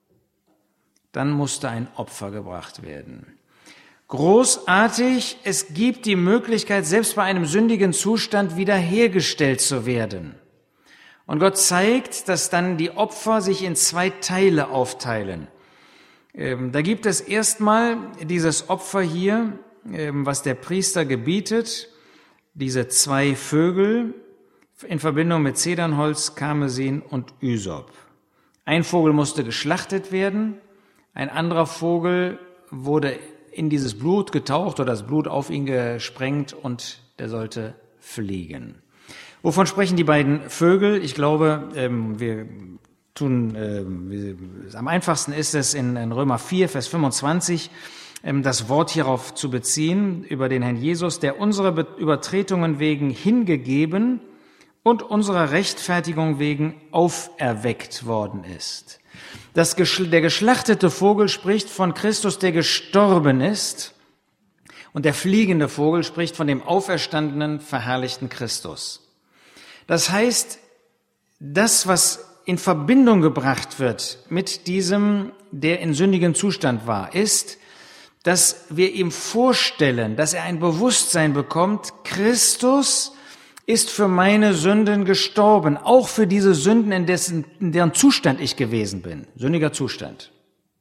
Dann musste ein Opfer gebracht werden. Großartig, es gibt die Möglichkeit, selbst bei einem sündigen Zustand wiederhergestellt zu werden. Und Gott zeigt, dass dann die Opfer sich in zwei Teile aufteilen. Ähm, da gibt es erstmal dieses Opfer hier, ähm, was der Priester gebietet, diese zwei Vögel in Verbindung mit Zedernholz, Karmesin und Ysop. Ein Vogel musste geschlachtet werden. Ein anderer Vogel wurde in dieses Blut getaucht oder das Blut auf ihn gesprengt und der sollte fliegen. Wovon sprechen die beiden Vögel? Ich glaube, ähm, wir tun, äh, wir, am einfachsten ist es in, in Römer vier, Vers fünfundzwanzig, ähm, das Wort hierauf zu beziehen über den Herrn Jesus, der unsere Be- Übertretungen wegen hingegeben und unserer Rechtfertigung wegen auferweckt worden ist. Das, der geschlachtete Vogel spricht von Christus, der gestorben ist, und der fliegende Vogel spricht von dem auferstandenen, verherrlichten Christus. Das heißt, das, was in Verbindung gebracht wird mit diesem, der in sündigem Zustand war, ist, dass wir ihm vorstellen, dass er ein Bewusstsein bekommt, Christus ist für meine Sünden gestorben, auch für diese Sünden, in dessen, in deren Zustand ich gewesen bin, sündiger Zustand.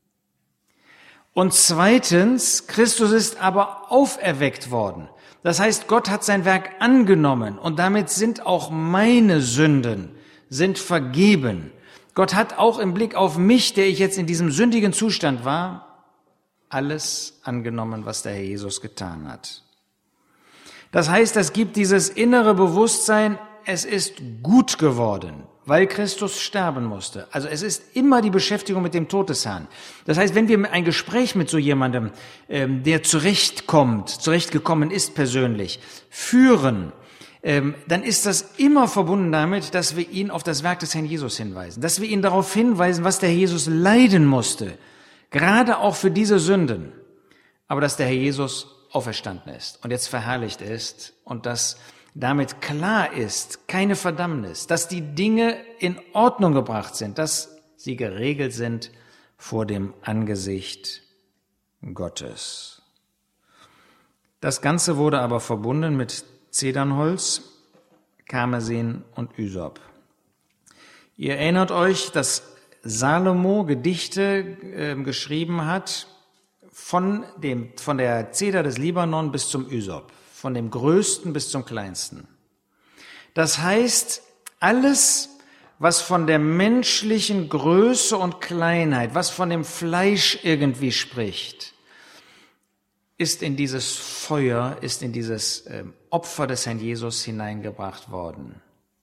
Und zweitens, Christus ist aber auferweckt worden. Das heißt, Gott hat sein Werk angenommen und damit sind auch meine Sünden, sind vergeben. Gott hat auch im Blick auf mich, der ich jetzt in diesem sündigen Zustand war, alles angenommen, was der Herr Jesus getan hat. Das heißt, es gibt dieses innere Bewusstsein, es ist gut geworden, weil Christus sterben musste. Also es ist immer die Beschäftigung mit dem Tod des Herrn. Das heißt, wenn wir ein Gespräch mit so jemandem, ähm, der zurechtkommt, zurechtgekommen ist persönlich, führen, dann ist das immer verbunden damit, dass wir ihn auf das Werk des Herrn Jesus hinweisen, dass wir ihn darauf hinweisen, was der Herr Jesus leiden musste, gerade auch für diese Sünden, aber dass der Herr Jesus auferstanden ist und jetzt verherrlicht ist und dass damit klar ist, keine Verdammnis, dass die Dinge in Ordnung gebracht sind, dass sie geregelt sind vor dem Angesicht Gottes. Das Ganze wurde aber verbunden mit Zedernholz, Karmesin und Ysop. Ihr erinnert euch, dass Salomo Gedichte äh, geschrieben hat von dem, von der Zeder des Libanon bis zum Ysop, von dem Größten bis zum Kleinsten. Das heißt, alles, was von der menschlichen Größe und Kleinheit, was von dem Fleisch irgendwie spricht, ist in dieses Feuer, ist in dieses äh, Opfer des Herrn Jesus hineingebracht worden.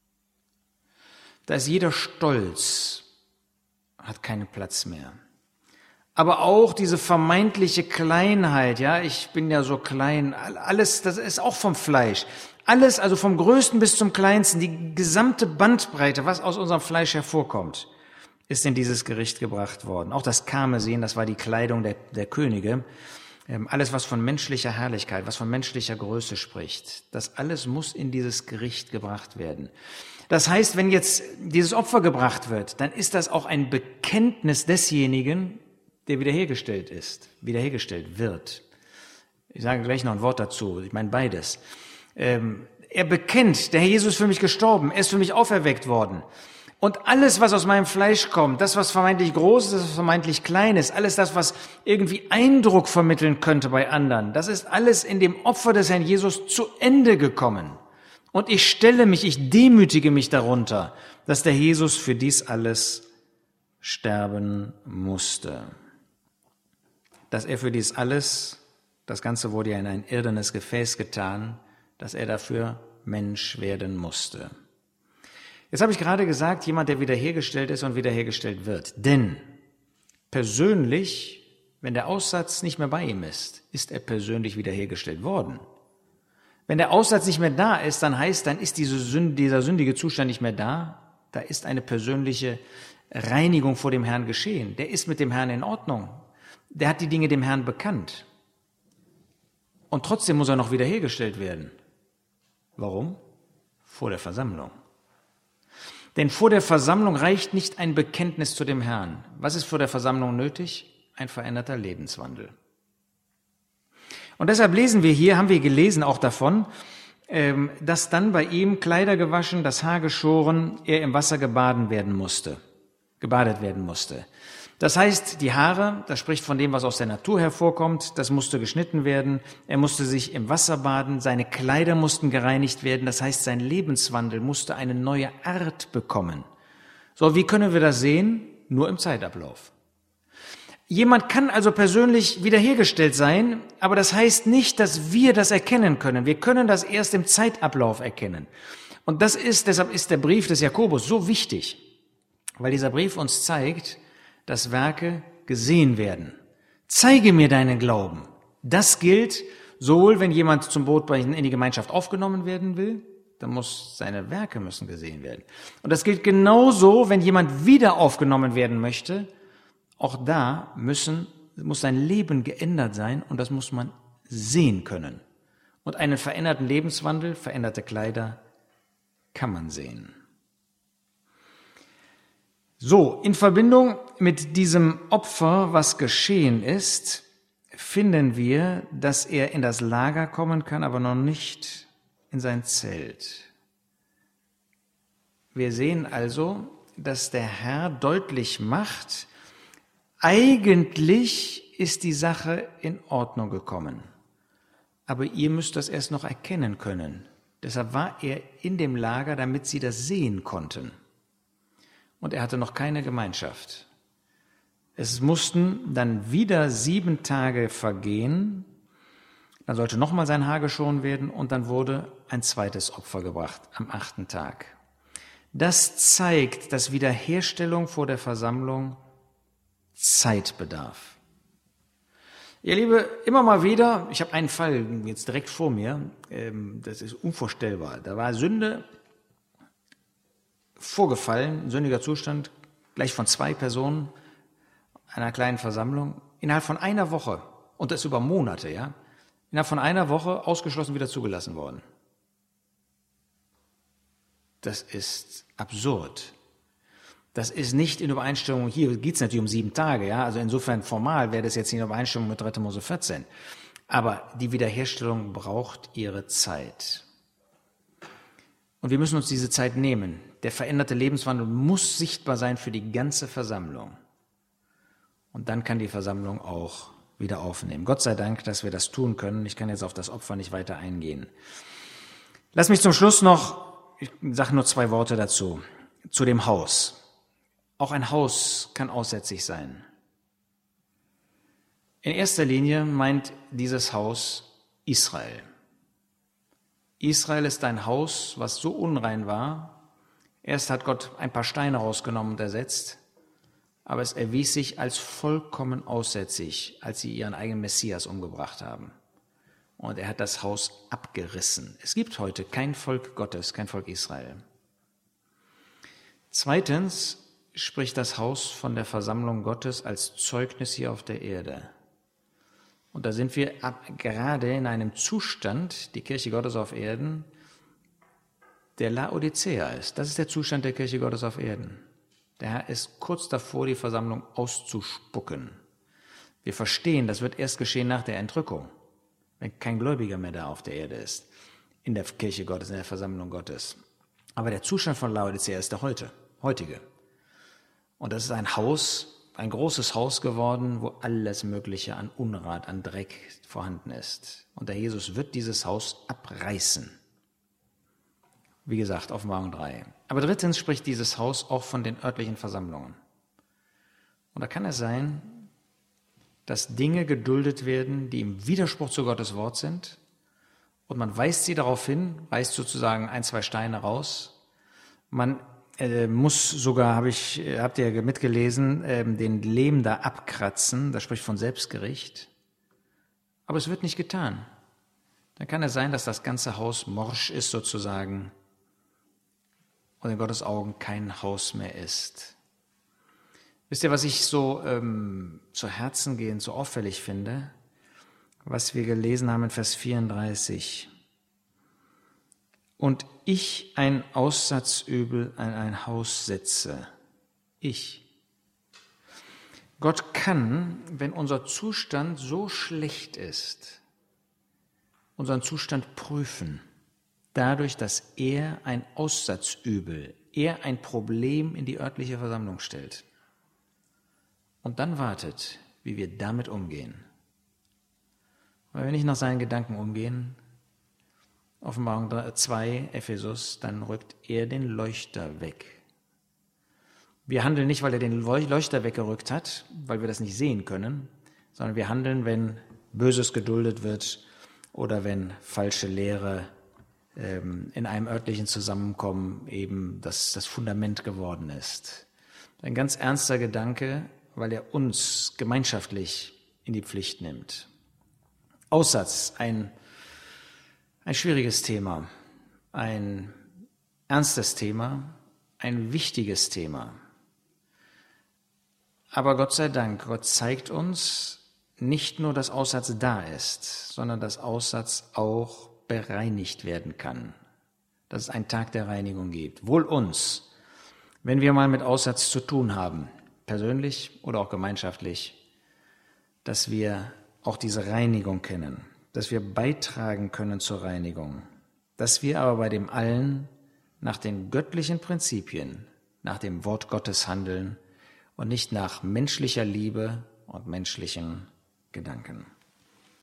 Da ist jeder Stolz, hat keinen Platz mehr. Aber auch diese vermeintliche Kleinheit, ja, ich bin ja so klein, alles, das ist auch vom Fleisch. Alles, also vom Größten bis zum Kleinsten, die gesamte Bandbreite, was aus unserem Fleisch hervorkommt, ist in dieses Gericht gebracht worden. Auch das Karmesin, das war die Kleidung der, der Könige. Alles, was von menschlicher Herrlichkeit, was von menschlicher Größe spricht, das alles muss in dieses Gericht gebracht werden. Das heißt, wenn jetzt dieses Opfer gebracht wird, dann ist das auch ein Bekenntnis desjenigen, der wiederhergestellt ist, wiederhergestellt wird. Ich sage gleich noch ein Wort dazu, ich meine beides. Ähm, er bekennt, der Herr Jesus ist für mich gestorben, er ist für mich auferweckt worden. Und alles, was aus meinem Fleisch kommt, das, was vermeintlich groß ist, das, was vermeintlich klein ist, alles das, was irgendwie Eindruck vermitteln könnte bei anderen, das ist alles in dem Opfer des Herrn Jesus zu Ende gekommen. Und ich stelle mich, ich demütige mich darunter, dass der Jesus für dies alles sterben musste. Dass er für dies alles, das Ganze wurde ja in ein irdenes Gefäß getan, dass er dafür Mensch werden musste. Jetzt habe ich gerade gesagt, jemand, der wiederhergestellt ist und wiederhergestellt wird. Denn persönlich, wenn der Aussatz nicht mehr bei ihm ist, ist er persönlich wiederhergestellt worden. Wenn der Aussatz nicht mehr da ist, dann heißt, dann ist diese Sünde, dieser sündige Zustand nicht mehr da. Da ist eine persönliche Reinigung vor dem Herrn geschehen. Der ist mit dem Herrn in Ordnung. Der hat die Dinge dem Herrn bekannt. Und trotzdem muss er noch wiederhergestellt werden. Warum? Vor der Versammlung. Denn vor der Versammlung reicht nicht ein Bekenntnis zu dem Herrn. Was ist vor der Versammlung nötig? Ein veränderter Lebenswandel. Und deshalb lesen wir hier, haben wir gelesen auch davon, dass dann bei ihm Kleider gewaschen, das Haar geschoren, er im Wasser gebaden werden musste, gebadet werden musste. Das heißt, die Haare, das spricht von dem, was aus der Natur hervorkommt, das musste geschnitten werden, er musste sich im Wasser baden, seine Kleider mussten gereinigt werden, das heißt, sein Lebenswandel musste eine neue Art bekommen. So, wie können wir das sehen? Nur im Zeitablauf. Jemand kann also persönlich wiederhergestellt sein, aber das heißt nicht, dass wir das erkennen können. Wir können das erst im Zeitablauf erkennen. Und das ist, deshalb ist der Brief des Jakobus so wichtig, weil dieser Brief uns zeigt, dass Werke gesehen werden. Zeige mir deinen Glauben. Das gilt sowohl, wenn jemand zum Boot in die Gemeinschaft aufgenommen werden will, dann muss seine Werke müssen gesehen werden. Und das gilt genauso, wenn jemand wieder aufgenommen werden möchte. Auch da müssen, muss sein Leben geändert sein und das muss man sehen können. Und einen veränderten Lebenswandel, veränderte Kleider kann man sehen. So, in Verbindung mit diesem Opfer, was geschehen ist, finden wir, dass er in das Lager kommen kann, aber noch nicht in sein Zelt. Wir sehen also, dass der Herr deutlich macht, eigentlich ist die Sache in Ordnung gekommen, aber ihr müsst das erst noch erkennen können. Deshalb war er in dem Lager, damit sie das sehen konnten. Und er hatte noch keine Gemeinschaft. Es mussten dann wieder sieben Tage vergehen, dann sollte nochmal sein Haar geschoren werden und dann wurde ein zweites Opfer gebracht am achten Tag. Das zeigt, dass Wiederherstellung vor der Versammlung Zeit bedarf. Ihr Liebe, immer mal wieder, ich habe einen Fall jetzt direkt vor mir, ähm, das ist unvorstellbar. Da war Sünde vorgefallen, sündiger Zustand, gleich von zwei Personen, einer kleinen Versammlung, innerhalb von einer Woche, und das über Monate, ja, innerhalb von einer Woche ausgeschlossen, wieder zugelassen worden. Das ist absurd. Das ist nicht in Übereinstimmung, hier geht es natürlich um sieben Tage, ja, also insofern formal wäre das jetzt nicht in Übereinstimmung mit dritter Mose vierzehn. Aber die Wiederherstellung braucht ihre Zeit. Und wir müssen uns diese Zeit nehmen. Der veränderte Lebenswandel muss sichtbar sein für die ganze Versammlung. Und dann kann die Versammlung auch wieder aufnehmen. Gott sei Dank, dass wir das tun können. Ich kann jetzt auf das Opfer nicht weiter eingehen. Lass mich zum Schluss noch, ich sage nur zwei Worte dazu, zu dem Haus. Auch ein Haus kann aussätzig sein. In erster Linie meint dieses Haus Israel. Israel ist ein Haus, was so unrein war. Erst hat Gott ein paar Steine rausgenommen und ersetzt, aber es erwies sich als vollkommen aussätzig, als sie ihren eigenen Messias umgebracht haben. Und er hat das Haus abgerissen. Es gibt heute kein Volk Gottes, kein Volk Israel. Zweitens spricht das Haus von der Versammlung Gottes als Zeugnis hier auf der Erde. Und da sind wir ab, gerade in einem Zustand, die Kirche Gottes auf Erden, der Laodicea ist. Das ist der Zustand der Kirche Gottes auf Erden. Der Herr ist kurz davor, die Versammlung auszuspucken. Wir verstehen, das wird erst geschehen nach der Entrückung, wenn kein Gläubiger mehr da auf der Erde ist, in der Kirche Gottes, in der Versammlung Gottes. Aber der Zustand von Laodicea ist der heute, heutige. Und das ist ein Haus, ein großes Haus geworden, wo alles Mögliche an Unrat, an Dreck vorhanden ist. Und der Jesus wird dieses Haus abreißen. Wie gesagt, Offenbarung drei. Aber drittens spricht dieses Haus auch von den örtlichen Versammlungen. Und da kann es sein, dass Dinge geduldet werden, die im Widerspruch zu Gottes Wort sind. Und man weist sie darauf hin, weist sozusagen ein, zwei Steine raus. Man äh, muss sogar, hab ich, habt ihr mitgelesen, äh, den Lehm da abkratzen. Das spricht von Selbstgericht. Aber es wird nicht getan. Dann kann es sein, dass das ganze Haus morsch ist sozusagen und in Gottes Augen kein Haus mehr ist. Wisst ihr, was ich so ähm, zu Herzen gehend so auffällig finde? Was wir gelesen haben in Vers vierunddreißig. Und ich ein Aussatzübel an ein Haus setze. Ich. Gott kann, wenn unser Zustand so schlecht ist, unseren Zustand prüfen, dadurch, dass er ein Aussatzübel, er ein Problem in die örtliche Versammlung stellt. Und dann wartet, wie wir damit umgehen. Weil wir nicht nach seinen Gedanken umgehen, Offenbarung zwei, Ephesus, dann rückt er den Leuchter weg. Wir handeln nicht, weil er den Leuchter weggerückt hat, weil wir das nicht sehen können, sondern wir handeln, wenn Böses geduldet wird oder wenn falsche Lehre ähm, in einem örtlichen Zusammenkommen eben das, das Fundament geworden ist. Ein ganz ernster Gedanke, weil er uns gemeinschaftlich in die Pflicht nimmt. Aussatz, ein, ein schwieriges Thema, ein ernstes Thema, ein wichtiges Thema. Aber Gott sei Dank, Gott zeigt uns nicht nur, dass Aussatz da ist, sondern dass Aussatz auch bereinigt werden kann. Dass es einen Tag der Reinigung gibt. Wohl uns, wenn wir mal mit Aussatz zu tun haben, persönlich oder auch gemeinschaftlich, dass wir auch diese Reinigung kennen, dass wir beitragen können zur Reinigung, dass wir aber bei dem Allen nach den göttlichen Prinzipien, nach dem Wort Gottes handeln und nicht nach menschlicher Liebe und menschlichen Gedanken.